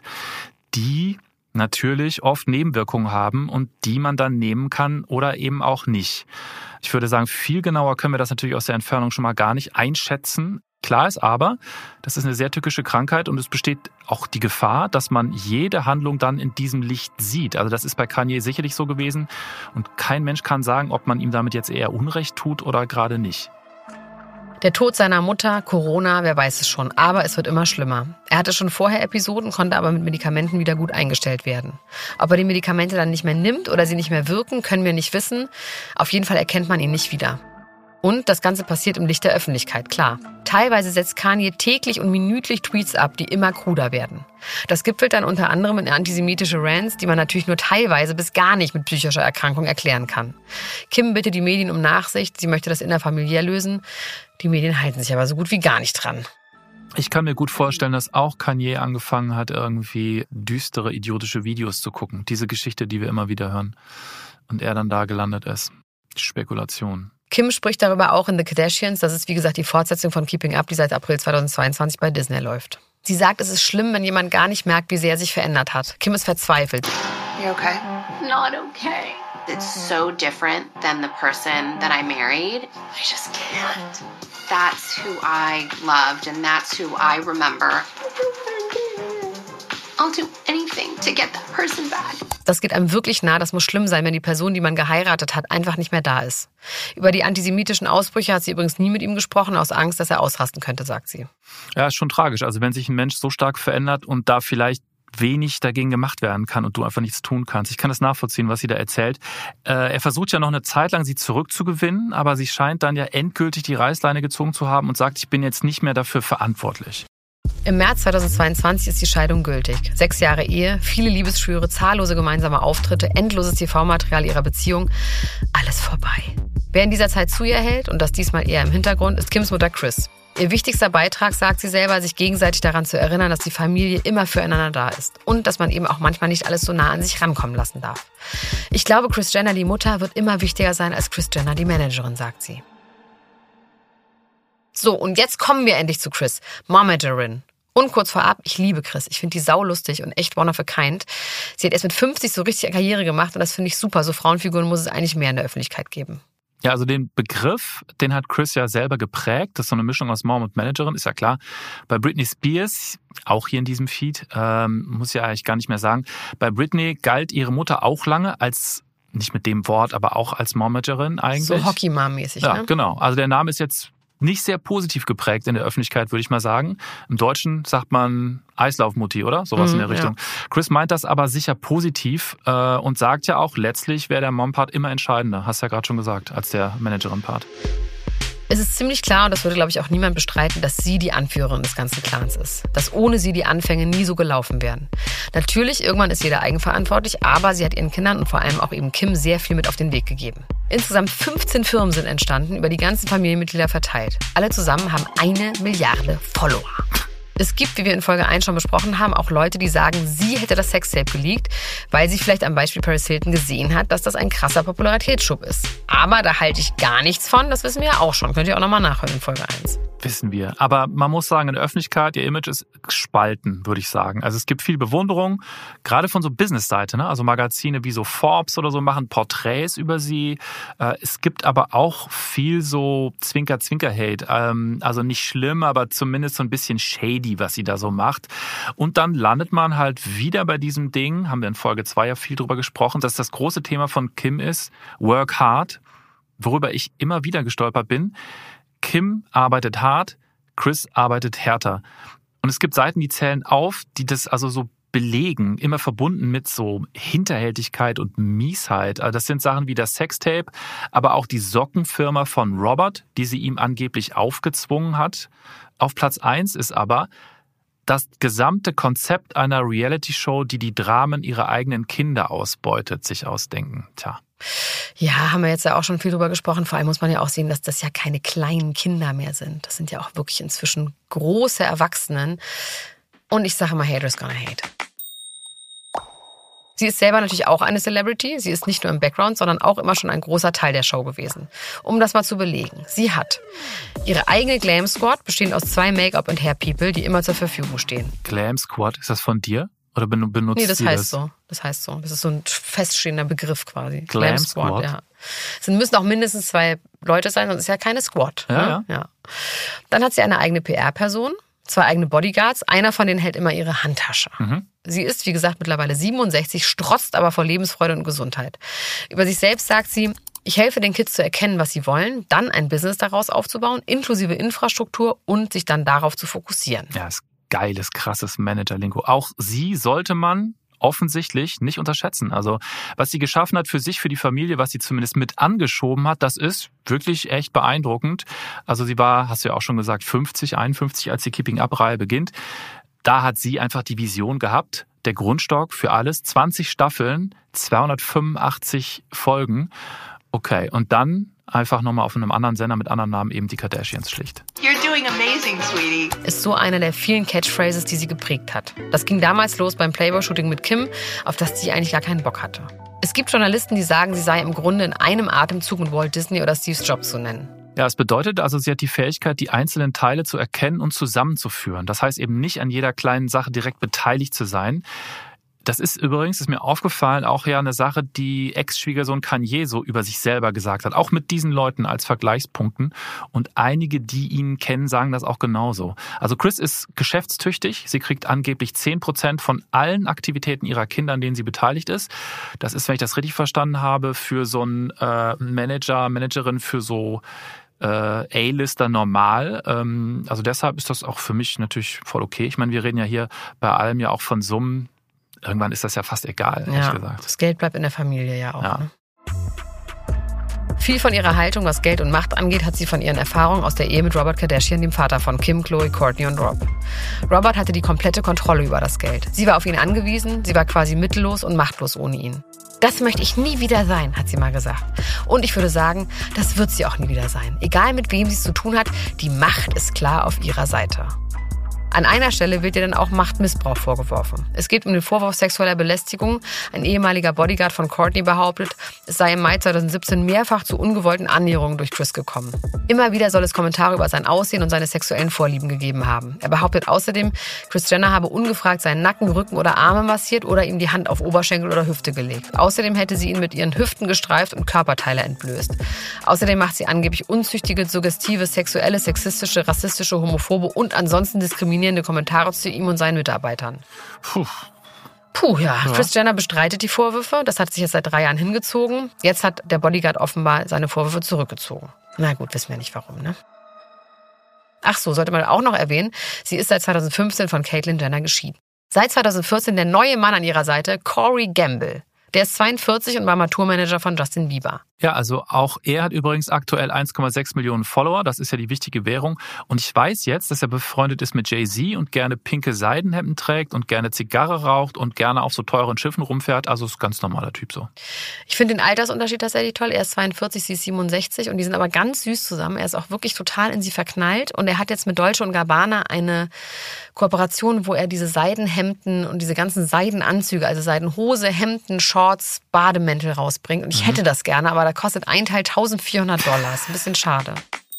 die natürlich oft Nebenwirkungen haben und die man dann nehmen kann oder eben auch nicht. Ich würde sagen, viel genauer können wir das natürlich aus der Entfernung schon mal gar nicht einschätzen. Klar ist aber, das ist eine sehr tückische Krankheit und es besteht auch die Gefahr, dass man jede Handlung dann in diesem Licht sieht. Also das ist bei Kanye sicherlich so gewesen und kein Mensch kann sagen, ob man ihm damit jetzt eher Unrecht tut oder gerade nicht. Der Tod seiner Mutter, Corona, wer weiß es schon, aber es wird immer schlimmer. Er hatte schon vorher Episoden, konnte aber mit Medikamenten wieder gut eingestellt werden. Ob er die Medikamente dann nicht mehr nimmt oder sie nicht mehr wirken, können wir nicht wissen. Auf jeden Fall erkennt man ihn nicht wieder. Und das Ganze passiert im Licht der Öffentlichkeit, klar. Teilweise setzt Kanye täglich und minütlich Tweets ab, die immer kruder werden. Das gipfelt dann unter anderem in antisemitische Rants, die man natürlich nur teilweise bis gar nicht mit psychischer Erkrankung erklären kann. Kim bittet die Medien um Nachsicht, sie möchte das innerfamiliär lösen. Die Medien halten sich aber so gut wie gar nicht dran. Ich kann mir gut vorstellen, dass auch Kanye angefangen hat, irgendwie düstere, idiotische Videos zu gucken. Diese Geschichte, die wir immer wieder hören. Und er dann da gelandet ist. Spekulation. Kim spricht darüber auch in The Kardashians. Das ist, wie gesagt, die Fortsetzung von Keeping Up, die seit April zweitausendzweiundzwanzig bei Disney läuft. Sie sagt, es ist schlimm, wenn jemand gar nicht merkt, wie sehr er sich verändert hat. Kim ist verzweifelt. You okay? Not okay. It's so different than the person that I married. I just can't. That's who I loved and that's who I remember. I'll do anything to get that person back. Das geht einem wirklich nah. Das muss schlimm sein, wenn die Person, die man geheiratet hat, einfach nicht mehr da ist. Über die antisemitischen Ausbrüche hat sie übrigens nie mit ihm gesprochen, aus Angst, dass er ausrasten könnte, sagt sie. Ja, ist schon tragisch. Also wenn sich ein Mensch so stark verändert und da vielleicht wenig dagegen gemacht werden kann und du einfach nichts tun kannst. Ich kann das nachvollziehen, was sie da erzählt. Äh, er versucht ja noch eine Zeit lang, sie zurückzugewinnen, aber sie scheint dann ja endgültig die Reißleine gezogen zu haben und sagt, ich bin jetzt nicht mehr dafür verantwortlich. Im März zweitausendzweiundzwanzig ist die Scheidung gültig. Sechs Jahre Ehe, viele Liebesschwüre, zahllose gemeinsame Auftritte, endloses T V-Material ihrer Beziehung. Alles vorbei. Wer in dieser Zeit zu ihr hält, und das diesmal eher im Hintergrund, ist Kims Mutter Kris. Ihr wichtigster Beitrag, sagt sie selber, sich gegenseitig daran zu erinnern, dass die Familie immer füreinander da ist. Und dass man eben auch manchmal nicht alles so nah an sich rankommen lassen darf. Ich glaube, Kris Jenner, die Mutter, wird immer wichtiger sein als Kris Jenner, die Managerin, sagt sie. So, und jetzt kommen wir endlich zu Kris, Momagerin. Und kurz vorab, ich liebe Kris. Ich finde die saulustig und echt one of a kind. Sie hat erst mit fünfzig so richtig Karriere gemacht und das finde ich super. So Frauenfiguren muss es eigentlich mehr in der Öffentlichkeit geben. Ja, also den Begriff, den hat Kris ja selber geprägt. Das ist so eine Mischung aus Mom und Managerin, ist ja klar. Bei Britney Spears, auch hier in diesem Feed, ähm, muss ja eigentlich gar nicht mehr sagen. Bei Britney galt ihre Mutter auch lange als, nicht mit dem Wort, aber auch als Momagerin eigentlich. So Hockey-Mom-mäßig, ja, ne? Genau. Also der Name ist jetzt nicht sehr positiv geprägt in der Öffentlichkeit, würde ich mal sagen. Im Deutschen sagt man Eislaufmutti, oder? Sowas mhm, in der Richtung. Ja. Kris meint das aber sicher positiv äh, und sagt ja auch, letztlich wäre der Mom-Part immer entscheidender. Hast du ja gerade schon gesagt, als der Managerin-Part. Es ist ziemlich klar, und das würde, glaube ich, auch niemand bestreiten, dass sie die Anführerin des ganzen Clans ist. Dass ohne sie die Anfänge nie so gelaufen wären. Natürlich, irgendwann ist jeder eigenverantwortlich, aber sie hat ihren Kindern und vor allem auch eben Kim sehr viel mit auf den Weg gegeben. Insgesamt fünfzehn Firmen sind entstanden, über die ganzen Familienmitglieder verteilt. Alle zusammen haben eine Milliarde Follower. Es gibt, wie wir in Folge eins schon besprochen haben, auch Leute, die sagen, sie hätte das Sextape geleakt, weil sie vielleicht am Beispiel Paris Hilton gesehen hat, dass das ein krasser Popularitätsschub ist. Aber da halte ich gar nichts von, das wissen wir ja auch schon. Könnt ihr auch nochmal nachhören in Folge eins. Wissen wir. Aber man muss sagen, in der Öffentlichkeit, ihr Image ist gespalten, würde ich sagen. Also es gibt viel Bewunderung, gerade von so Business-Seite, ne? Also Magazine wie so Forbes oder so machen Porträts über sie. Es gibt aber auch viel so Zwinker-Zwinker-Hate. Also nicht schlimm, aber zumindest so ein bisschen shady, was sie da so macht. Und dann landet man halt wieder bei diesem Ding, haben wir in Folge zwei ja viel drüber gesprochen, dass das große Thema von Kim ist, work hard, worüber ich immer wieder gestolpert bin. Kim arbeitet hart, Kris arbeitet härter. Und es gibt Seiten, die zählen auf, die das also so belegen, immer verbunden mit so Hinterhältigkeit und Miesheit. Also das sind Sachen wie das Sextape, aber auch die Sockenfirma von Robert, die sie ihm angeblich aufgezwungen hat. Auf Platz eins ist aber das gesamte Konzept einer Reality-Show, die die Dramen ihrer eigenen Kinder ausbeutet, sich ausdenken. Tja. Ja, haben wir jetzt ja auch schon viel drüber gesprochen. Vor allem muss man ja auch sehen, dass das ja keine kleinen Kinder mehr sind. Das sind ja auch wirklich inzwischen große Erwachsenen. Und ich sage mal, haters gonna hate. Sie ist selber natürlich auch eine Celebrity. Sie ist nicht nur im Background, sondern auch immer schon ein großer Teil der Show gewesen. Um das mal zu belegen. Sie hat ihre eigene Glam Squad, bestehend aus zwei Make-up- und Hair-People, die immer zur Verfügung stehen. Glam Squad, ist das von dir? Oder benutzt Nee, das sie heißt das? so. Das heißt so. Das ist so ein feststehender Begriff quasi. Glam, Glam Squad. Squad, ja. Es müssen auch mindestens zwei Leute sein, sonst ist ja keine Squad. Ja, ne? ja. ja. Dann hat sie eine eigene P R-Person, zwei eigene Bodyguards. Einer von denen hält immer ihre Handtasche. Mhm. Sie ist, wie gesagt, mittlerweile siebenundsechzig, strotzt aber vor Lebensfreude und Gesundheit. Über sich selbst sagt sie, ich helfe den Kids zu erkennen, was sie wollen, dann ein Business daraus aufzubauen, inklusive Infrastruktur und sich dann darauf zu fokussieren. Ja, ist geiles, krasses Manager-Lingo. Auch sie sollte man offensichtlich nicht unterschätzen. Also was sie geschaffen hat für sich, für die Familie, was sie zumindest mit angeschoben hat, das ist wirklich echt beeindruckend. Also sie war, hast du ja auch schon gesagt, fünfzig, einundfünfzig, als die Keeping-Up-Reihe beginnt. Da hat sie einfach die Vision gehabt, der Grundstock für alles, zwanzig Staffeln, zweihundertfünfundachtzig Folgen. Okay, und dann einfach nochmal auf einem anderen Sender mit anderen Namen eben die Kardashians schlicht. You're doing amazing, sweetie. Ist so eine der vielen Catchphrases, die sie geprägt hat. Das ging damals los beim Playboy-Shooting mit Kim, auf das sie eigentlich gar keinen Bock hatte. Es gibt Journalisten, die sagen, sie sei im Grunde in einem Atemzug mit Walt Disney oder Steve Jobs zu nennen. Ja, es bedeutet also, sie hat die Fähigkeit, die einzelnen Teile zu erkennen und zusammenzuführen. Das heißt eben nicht an jeder kleinen Sache direkt beteiligt zu sein. Das ist übrigens, ist mir aufgefallen, auch ja eine Sache, die Ex-Schwiegersohn Kanye so über sich selber gesagt hat. Auch mit diesen Leuten als Vergleichspunkten. Und einige, die ihn kennen, sagen das auch genauso. Also Kris ist geschäftstüchtig. Sie kriegt angeblich zehn Prozent von allen Aktivitäten ihrer Kinder, an denen sie beteiligt ist. Das ist, wenn ich das richtig verstanden habe, für so einen äh, Manager, Managerin für so äh, A-Lister normal. Ähm, also deshalb ist das auch für mich natürlich voll okay. Ich meine, wir reden ja hier bei allem ja auch von Summen. Irgendwann ist das ja fast egal, ehrlich ja, gesagt. Das Geld bleibt in der Familie ja auch. Ja. Ne? Viel von ihrer Haltung, was Geld und Macht angeht, hat sie von ihren Erfahrungen aus der Ehe mit Robert Kardashian, dem Vater von Kim, Khloe, Kourtney und Rob. Robert hatte die komplette Kontrolle über das Geld. Sie war auf ihn angewiesen, sie war quasi mittellos und machtlos ohne ihn. Das möchte ich nie wieder sein, hat sie mal gesagt. Und ich würde sagen, das wird sie auch nie wieder sein. Egal mit wem sie es zu tun hat, die Macht ist klar auf ihrer Seite. An einer Stelle wird ihr dann auch Machtmissbrauch vorgeworfen. Es geht um den Vorwurf sexueller Belästigung. Ein ehemaliger Bodyguard von Courtney behauptet, es sei im Mai zweitausendsiebzehn mehrfach zu ungewollten Annäherungen durch Chris gekommen. Immer wieder soll es Kommentare über sein Aussehen und seine sexuellen Vorlieben gegeben haben. Er behauptet außerdem, Kris Jenner habe ungefragt seinen Nacken, Rücken oder Arme massiert oder ihm die Hand auf Oberschenkel oder Hüfte gelegt. Außerdem hätte sie ihn mit ihren Hüften gestreift und Körperteile entblößt. Außerdem macht sie angeblich unzüchtige, suggestive, sexuelle, sexistische, rassistische, homophobe und ansonsten diskriminierende Kommentare zu ihm und seinen Mitarbeitern. Puh. Puh, ja. ja. Kris Jenner bestreitet die Vorwürfe. Das hat sich jetzt seit drei Jahren hingezogen. Jetzt hat der Bodyguard offenbar seine Vorwürfe zurückgezogen. Na gut, wissen wir nicht warum, ne? Ach so, sollte man auch noch erwähnen, sie ist seit zweitausendfünfzehn von Caitlyn Jenner geschieden. Seit zweitausendvierzehn der neue Mann an ihrer Seite, Corey Gamble. Der ist zweiundvierzig und war mal Tourmanager von Justin Bieber. Ja, also auch er hat übrigens aktuell eins Komma sechs Millionen Follower. Das ist ja die wichtige Währung. Und ich weiß jetzt, dass er befreundet ist mit Jay-Z und gerne pinke Seidenhemden trägt und gerne Zigarre raucht und gerne auf so teuren Schiffen rumfährt. Also ist ein ganz normaler Typ so. Ich finde den Altersunterschied tatsächlich toll. Er ist zweiundvierzig, sie ist siebenundsechzig und die sind aber ganz süß zusammen. Er ist auch wirklich total in sie verknallt und er hat jetzt mit Dolce und Gabbana eine Kooperation, wo er diese Seidenhemden und diese ganzen Seidenanzüge, also Seidenhose, Hemden, Shorts, Bademäntel rausbringt. Und ich mhm. hätte das gerne, aber da kostet ein Teil eintausendvierhundert Dollar. Ist ein bisschen schade.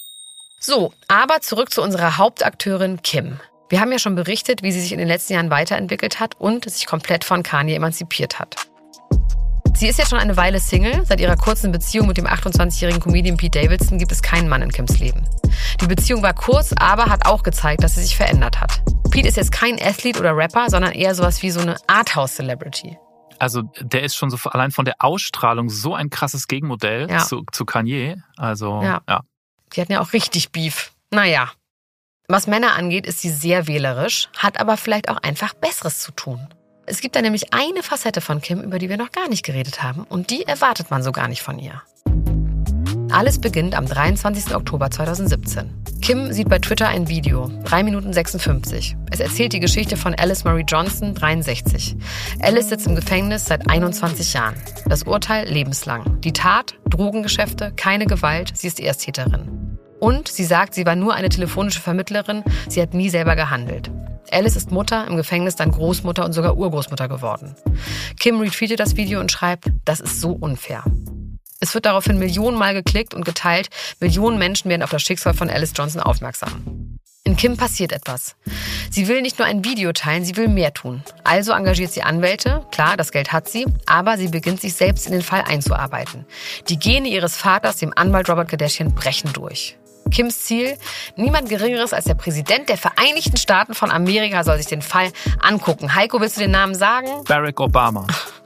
So, aber zurück zu unserer Hauptakteurin Kim. Wir haben ja schon berichtet, wie sie sich in den letzten Jahren weiterentwickelt hat und sich komplett von Kanye emanzipiert hat. Sie ist jetzt schon eine Weile Single. Seit ihrer kurzen Beziehung mit dem achtundzwanzigjährigen Comedian Pete Davidson gibt es keinen Mann in Kims Leben. Die Beziehung war kurz, aber hat auch gezeigt, dass sie sich verändert hat. Pete ist jetzt kein Athlet oder Rapper, sondern eher sowas wie so eine Arthouse-Celebrity. Also der ist schon so allein von der Ausstrahlung so ein krasses Gegenmodell ja. zu, zu Kanye. Also ja. ja. Die hatten ja auch richtig Beef. Naja. Was Männer angeht, ist sie sehr wählerisch, hat aber vielleicht auch einfach Besseres zu tun. Es gibt da nämlich eine Facette von Kim, über die wir noch gar nicht geredet haben. Und die erwartet man so gar nicht von ihr. Alles beginnt am dreiundzwanzigsten Oktober zweitausendsiebzehn. Kim sieht bei Twitter ein Video, drei Minuten sechsundfünfzig. Es erzählt die Geschichte von Alice Marie Johnson, dreiundsechzig. Alice sitzt im Gefängnis seit einundzwanzig Jahren. Das Urteil lebenslang. Die Tat, Drogengeschäfte, keine Gewalt, sie ist Ersttäterin. Und sie sagt, sie war nur eine telefonische Vermittlerin, sie hat nie selber gehandelt. Alice ist Mutter, im Gefängnis dann Großmutter und sogar Urgroßmutter geworden. Kim retweetet das Video und schreibt, das ist so unfair. Es wird daraufhin Millionenmal geklickt und geteilt. Millionen Menschen werden auf das Schicksal von Alice Johnson aufmerksam. In Kim passiert etwas. Sie will nicht nur ein Video teilen, sie will mehr tun. Also engagiert sie Anwälte. Klar, das Geld hat sie. Aber sie beginnt sich selbst in den Fall einzuarbeiten. Die Gene ihres Vaters, dem Anwalt Robert Kardashian, brechen durch. Kims Ziel? Niemand Geringeres als der Präsident der Vereinigten Staaten von Amerika soll sich den Fall angucken. Heiko, willst du den Namen sagen? Barack Obama.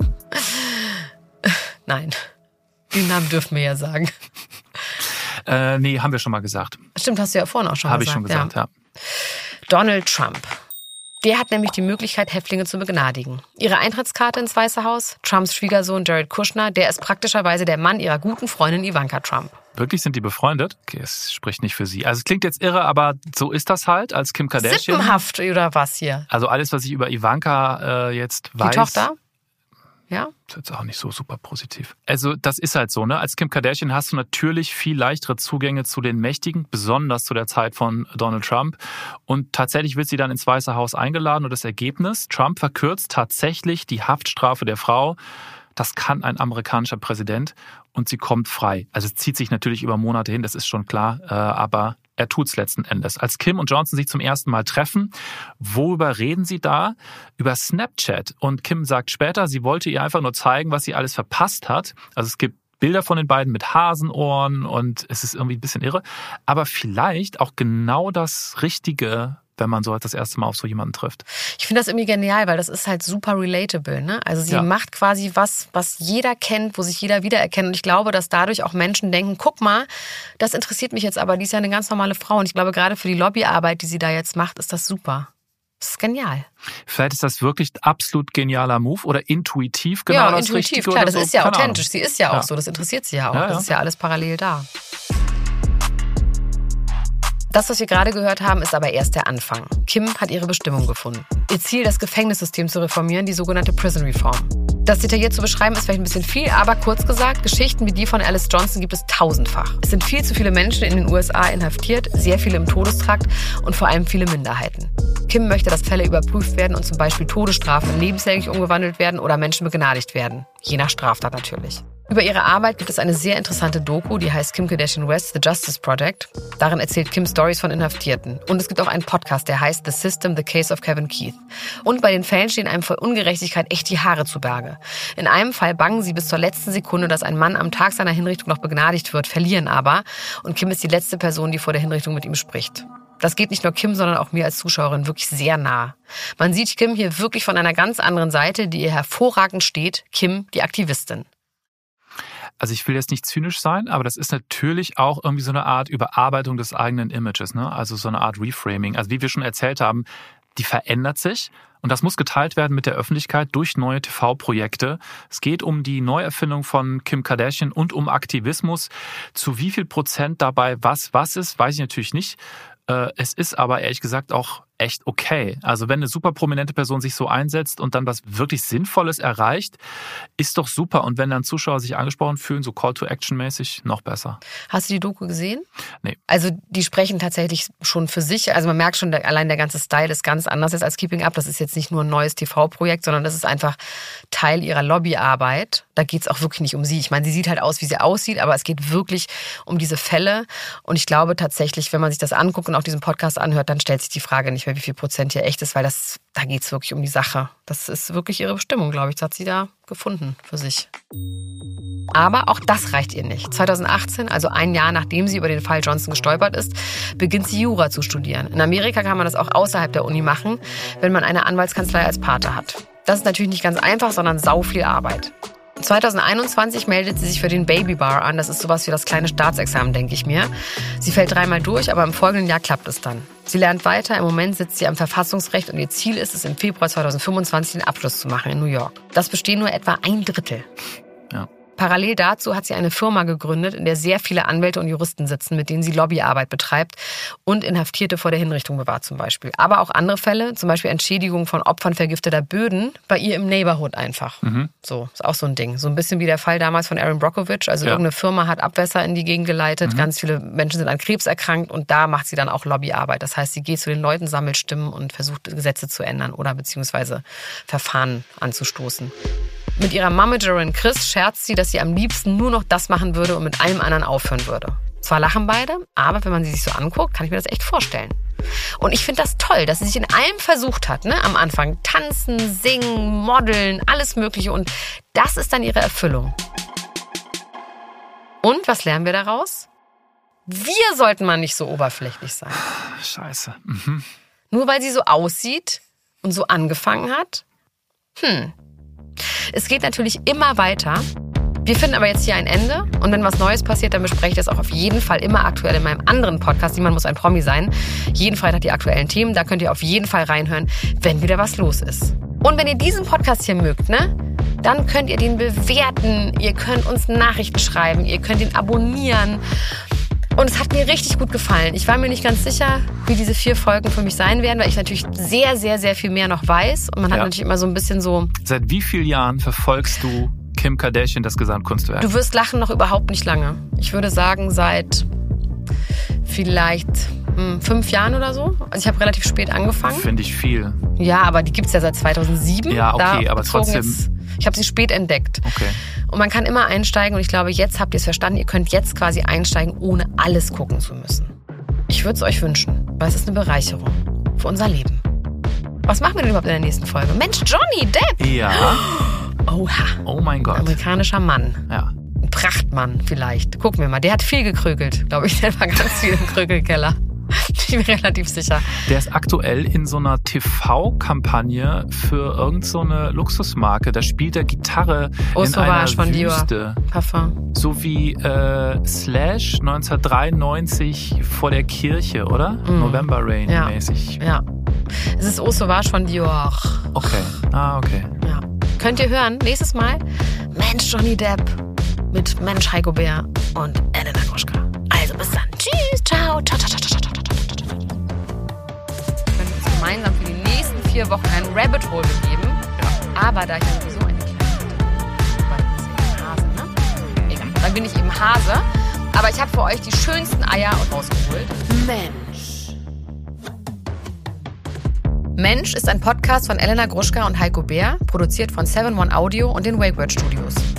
Nein. Den Namen dürfen wir ja sagen. Äh, nee, haben wir schon mal gesagt. Stimmt, hast du ja vorhin auch schon Hab gesagt. Habe ich schon gesagt, ja. ja. Donald Trump. Der hat nämlich die Möglichkeit, Häftlinge zu begnadigen. Ihre Eintrittskarte ins Weiße Haus, Trumps Schwiegersohn Jared Kushner, der ist praktischerweise der Mann ihrer guten Freundin Ivanka Trump. Wirklich, sind die befreundet? Okay, es spricht nicht für sie. Also es klingt jetzt irre, aber so ist das halt als Kim Kardashian. Sippenhaft oder was hier? Also alles, was ich über Ivanka äh, jetzt weiß. Die Tochter? Ja? Das ist jetzt auch nicht so super positiv. Also das ist halt so, ne? Als Kim Kardashian hast du natürlich viel leichtere Zugänge zu den Mächtigen, besonders zu der Zeit von Donald Trump. Und tatsächlich wird sie dann ins Weiße Haus eingeladen und das Ergebnis, Trump verkürzt tatsächlich die Haftstrafe der Frau. Das kann ein amerikanischer Präsident und sie kommt frei. Also es zieht sich natürlich über Monate hin, das ist schon klar, aber er tut's letzten Endes. Als Kim und Johnson sich zum ersten Mal treffen, worüber reden sie da? Über Snapchat. Und Kim sagt später, sie wollte ihr einfach nur zeigen, was sie alles verpasst hat. Also es gibt Bilder von den beiden mit Hasenohren und es ist irgendwie ein bisschen irre. Aber vielleicht auch genau das Richtige, wenn man so halt das erste Mal auf so jemanden trifft. Ich finde das irgendwie genial, weil das ist halt super relatable, ne? Also sie Ja. macht quasi was, was jeder kennt, wo sich jeder wiedererkennt. Und ich glaube, dass dadurch auch Menschen denken, guck mal, das interessiert mich jetzt aber, die ist ja eine ganz normale Frau. Und ich glaube, gerade für die Lobbyarbeit, die sie da jetzt macht, ist das super. Das ist genial. Vielleicht ist das wirklich absolut genialer Move oder intuitiv genau ja, das intuitiv, Richtige klar, oder das so. ist ja Keine authentisch. Ahnung. Sie ist ja auch Ja. so, das interessiert sie ja auch. Ja, Das ja. ist ja alles parallel da. Das, was wir gerade gehört haben, ist aber erst der Anfang. Kim hat ihre Bestimmung gefunden. Ihr Ziel, das Gefängnissystem zu reformieren, die sogenannte Prison Reform. Das detailliert zu beschreiben, ist vielleicht ein bisschen viel, aber kurz gesagt, Geschichten wie die von Alice Johnson gibt es tausendfach. Es sind viel zu viele Menschen in den U S A inhaftiert, sehr viele im Todestrakt und vor allem viele Minderheiten. Kim möchte, dass Fälle überprüft werden und zum Beispiel Todesstrafen lebenslänglich umgewandelt werden oder Menschen begnadigt werden. Je nach Straftat natürlich. Über ihre Arbeit gibt es eine sehr interessante Doku, die heißt Kim Kardashian West, The Justice Project. Darin erzählt Kim Stories von Inhaftierten. Und es gibt auch einen Podcast, der heißt The System, The Case of Kevin Keith. Und bei den Fällen stehen einem vor Ungerechtigkeit echt die Haare zu Berge. In einem Fall bangen sie bis zur letzten Sekunde, dass ein Mann am Tag seiner Hinrichtung noch begnadigt wird, verlieren aber. Und Kim ist die letzte Person, die vor der Hinrichtung mit ihm spricht. Das geht nicht nur Kim, sondern auch mir als Zuschauerin wirklich sehr nah. Man sieht Kim hier wirklich von einer ganz anderen Seite, die ihr hervorragend steht. Kim, die Aktivistin. Also ich will jetzt nicht zynisch sein, aber das ist natürlich auch irgendwie so eine Art Überarbeitung des eigenen Images, ne? Also so eine Art Reframing. Also wie wir schon erzählt haben, die verändert sich und das muss geteilt werden mit der Öffentlichkeit durch neue T V-Projekte. Es geht um die Neuerfindung von Kim Kardashian und um Aktivismus. Zu wie viel Prozent dabei was was ist, weiß ich natürlich nicht. Es ist aber ehrlich gesagt auch echt okay. Also wenn eine super prominente Person sich so einsetzt und dann was wirklich Sinnvolles erreicht, ist doch super. Und wenn dann Zuschauer sich angesprochen fühlen, so Call-to-Action-mäßig, noch besser. Hast du die Doku gesehen? Nee. Also die sprechen tatsächlich schon für sich. Also man merkt schon, allein der ganze Style ist ganz anders als Keeping Up. Das ist jetzt nicht nur ein neues T V-Projekt, sondern das ist einfach Teil ihrer Lobbyarbeit. Da geht es auch wirklich nicht um sie. Ich meine, sie sieht halt aus, wie sie aussieht, aber es geht wirklich um diese Fälle. Und ich glaube tatsächlich, wenn man sich das anguckt und auch diesen Podcast anhört, dann stellt sich die Frage nicht mehr, wie viel Prozent hier echt ist, weil das, da geht es wirklich um die Sache. Das ist wirklich ihre Bestimmung, glaube ich. Das hat sie da gefunden für sich. Aber auch das reicht ihr nicht. zwanzig achtzehn, also ein Jahr nachdem sie über den Fall Johnson gestolpert ist, beginnt sie Jura zu studieren. In Amerika kann man das auch außerhalb der Uni machen, wenn man eine Anwaltskanzlei als Pate hat. Das ist natürlich nicht ganz einfach, sondern sau viel Arbeit. zwanzig einundzwanzig meldet sie sich für den Baby Bar an. Das ist sowas wie das kleine Staatsexamen, denke ich mir. Sie fällt dreimal durch, aber im folgenden Jahr klappt es dann. Sie lernt weiter. Im Moment sitzt sie am Verfassungsrecht und ihr Ziel ist es, im Februar zwanzig fünfundzwanzig den Abschluss zu machen in New York. Das bestehen nur etwa ein Drittel. Ja. Parallel dazu hat sie eine Firma gegründet, in der sehr viele Anwälte und Juristen sitzen, mit denen sie Lobbyarbeit betreibt und Inhaftierte vor der Hinrichtung bewahrt zum Beispiel. Aber auch andere Fälle, zum Beispiel Entschädigung von Opfern vergifteter Böden, bei ihr im Neighborhood einfach. Mhm. So, ist auch so ein Ding. So ein bisschen wie der Fall damals von Erin Brockovich. Also ja. Irgendeine Firma hat Abwässer in die Gegend geleitet, mhm. Ganz viele Menschen sind an Krebs erkrankt und da macht sie dann auch Lobbyarbeit. Das heißt, sie geht zu den Leuten, sammelt Stimmen und versucht Gesetze zu ändern oder beziehungsweise Verfahren anzustoßen. Mit ihrer Momagerin Chris scherzt sie, dass sie am liebsten nur noch das machen würde und mit allem anderen aufhören würde. Zwar lachen beide, aber wenn man sie sich so anguckt, kann ich mir das echt vorstellen. Und ich finde das toll, dass sie sich in allem versucht hat, ne? Am Anfang tanzen, singen, modeln, alles Mögliche. Und das ist dann ihre Erfüllung. Und was lernen wir daraus? Wir sollten mal nicht so oberflächlich sein. Scheiße. Mhm. Nur weil sie so aussieht und so angefangen hat? Hm. Es geht natürlich immer weiter. Wir finden aber jetzt hier ein Ende. Und wenn was Neues passiert, dann bespreche ich das auch auf jeden Fall immer aktuell in meinem anderen Podcast. Niemand muss ein Promi sein. Jeden Freitag die aktuellen Themen. Da könnt ihr auf jeden Fall reinhören, wenn wieder was los ist. Und wenn ihr diesen Podcast hier mögt, ne, dann könnt ihr den bewerten. Ihr könnt uns Nachrichten schreiben. Ihr könnt ihn abonnieren. Und es hat mir richtig gut gefallen. Ich war mir nicht ganz sicher, wie diese vier Folgen für mich sein werden, weil ich natürlich sehr, sehr, sehr viel mehr noch weiß. Und man hat ja. natürlich immer so ein bisschen so... Seit wie vielen Jahren verfolgst du Kim Kardashian, das Gesamtkunstwerk? Du wirst lachen, noch überhaupt nicht lange. Ich würde sagen, seit vielleicht hm, fünf Jahren oder so. Also ich habe relativ spät angefangen. Finde ich viel. Ja, aber die gibt's ja seit zweitausendsieben. Ja, okay, da aber trotzdem... Jetzt, ich habe sie spät entdeckt. Okay. Und man kann immer einsteigen und ich glaube, jetzt habt ihr es verstanden. Ihr könnt jetzt quasi einsteigen, ohne alles gucken zu müssen. Ich würde es euch wünschen, weil es ist eine Bereicherung für unser Leben. Was machen wir denn überhaupt in der nächsten Folge? Mensch, Johnny Depp! Ja. Oha. Oh mein Gott. Amerikanischer Mann. Ja. Ein Prachtmann vielleicht. Gucken wir mal. Der hat viel gekrökelt, glaube ich. Der war ganz viel im Krökelkeller. Ich bin relativ sicher. Der ist aktuell in so einer T V-Kampagne für irgend so eine Luxusmarke. Da spielt er Gitarre oh, in einer von Wüste. Parfum. So wie äh, Slash neunzehnhundertdreiundneunzig vor der Kirche, oder? Mm. November Rain ja. mäßig. Ja. Es ist Eau Sauvage von Dior. Okay. Ah, okay. Ja. Könnt ihr hören, nächstes Mal Mensch Johnny Depp mit Mensch Heiko Bär und Elena Gruschka. Also bis dann. Tschüss, ciao, ciao, ciao, ciao, ciao, ciao, ciao. Wir können uns gemeinsam für die nächsten vier Wochen ein Rabbit Hole begeben. Ja. Aber da ich ja sowieso eine kleine weil ich bin eben Hase, ne? Egal, dann bin ich eben Hase. Aber ich habe für euch die schönsten Eier rausgeholt. Mensch. Mensch ist ein Podcast von Elena Gruschka und Heiko Bär, produziert von seven one Audio und den Wakeword Studios.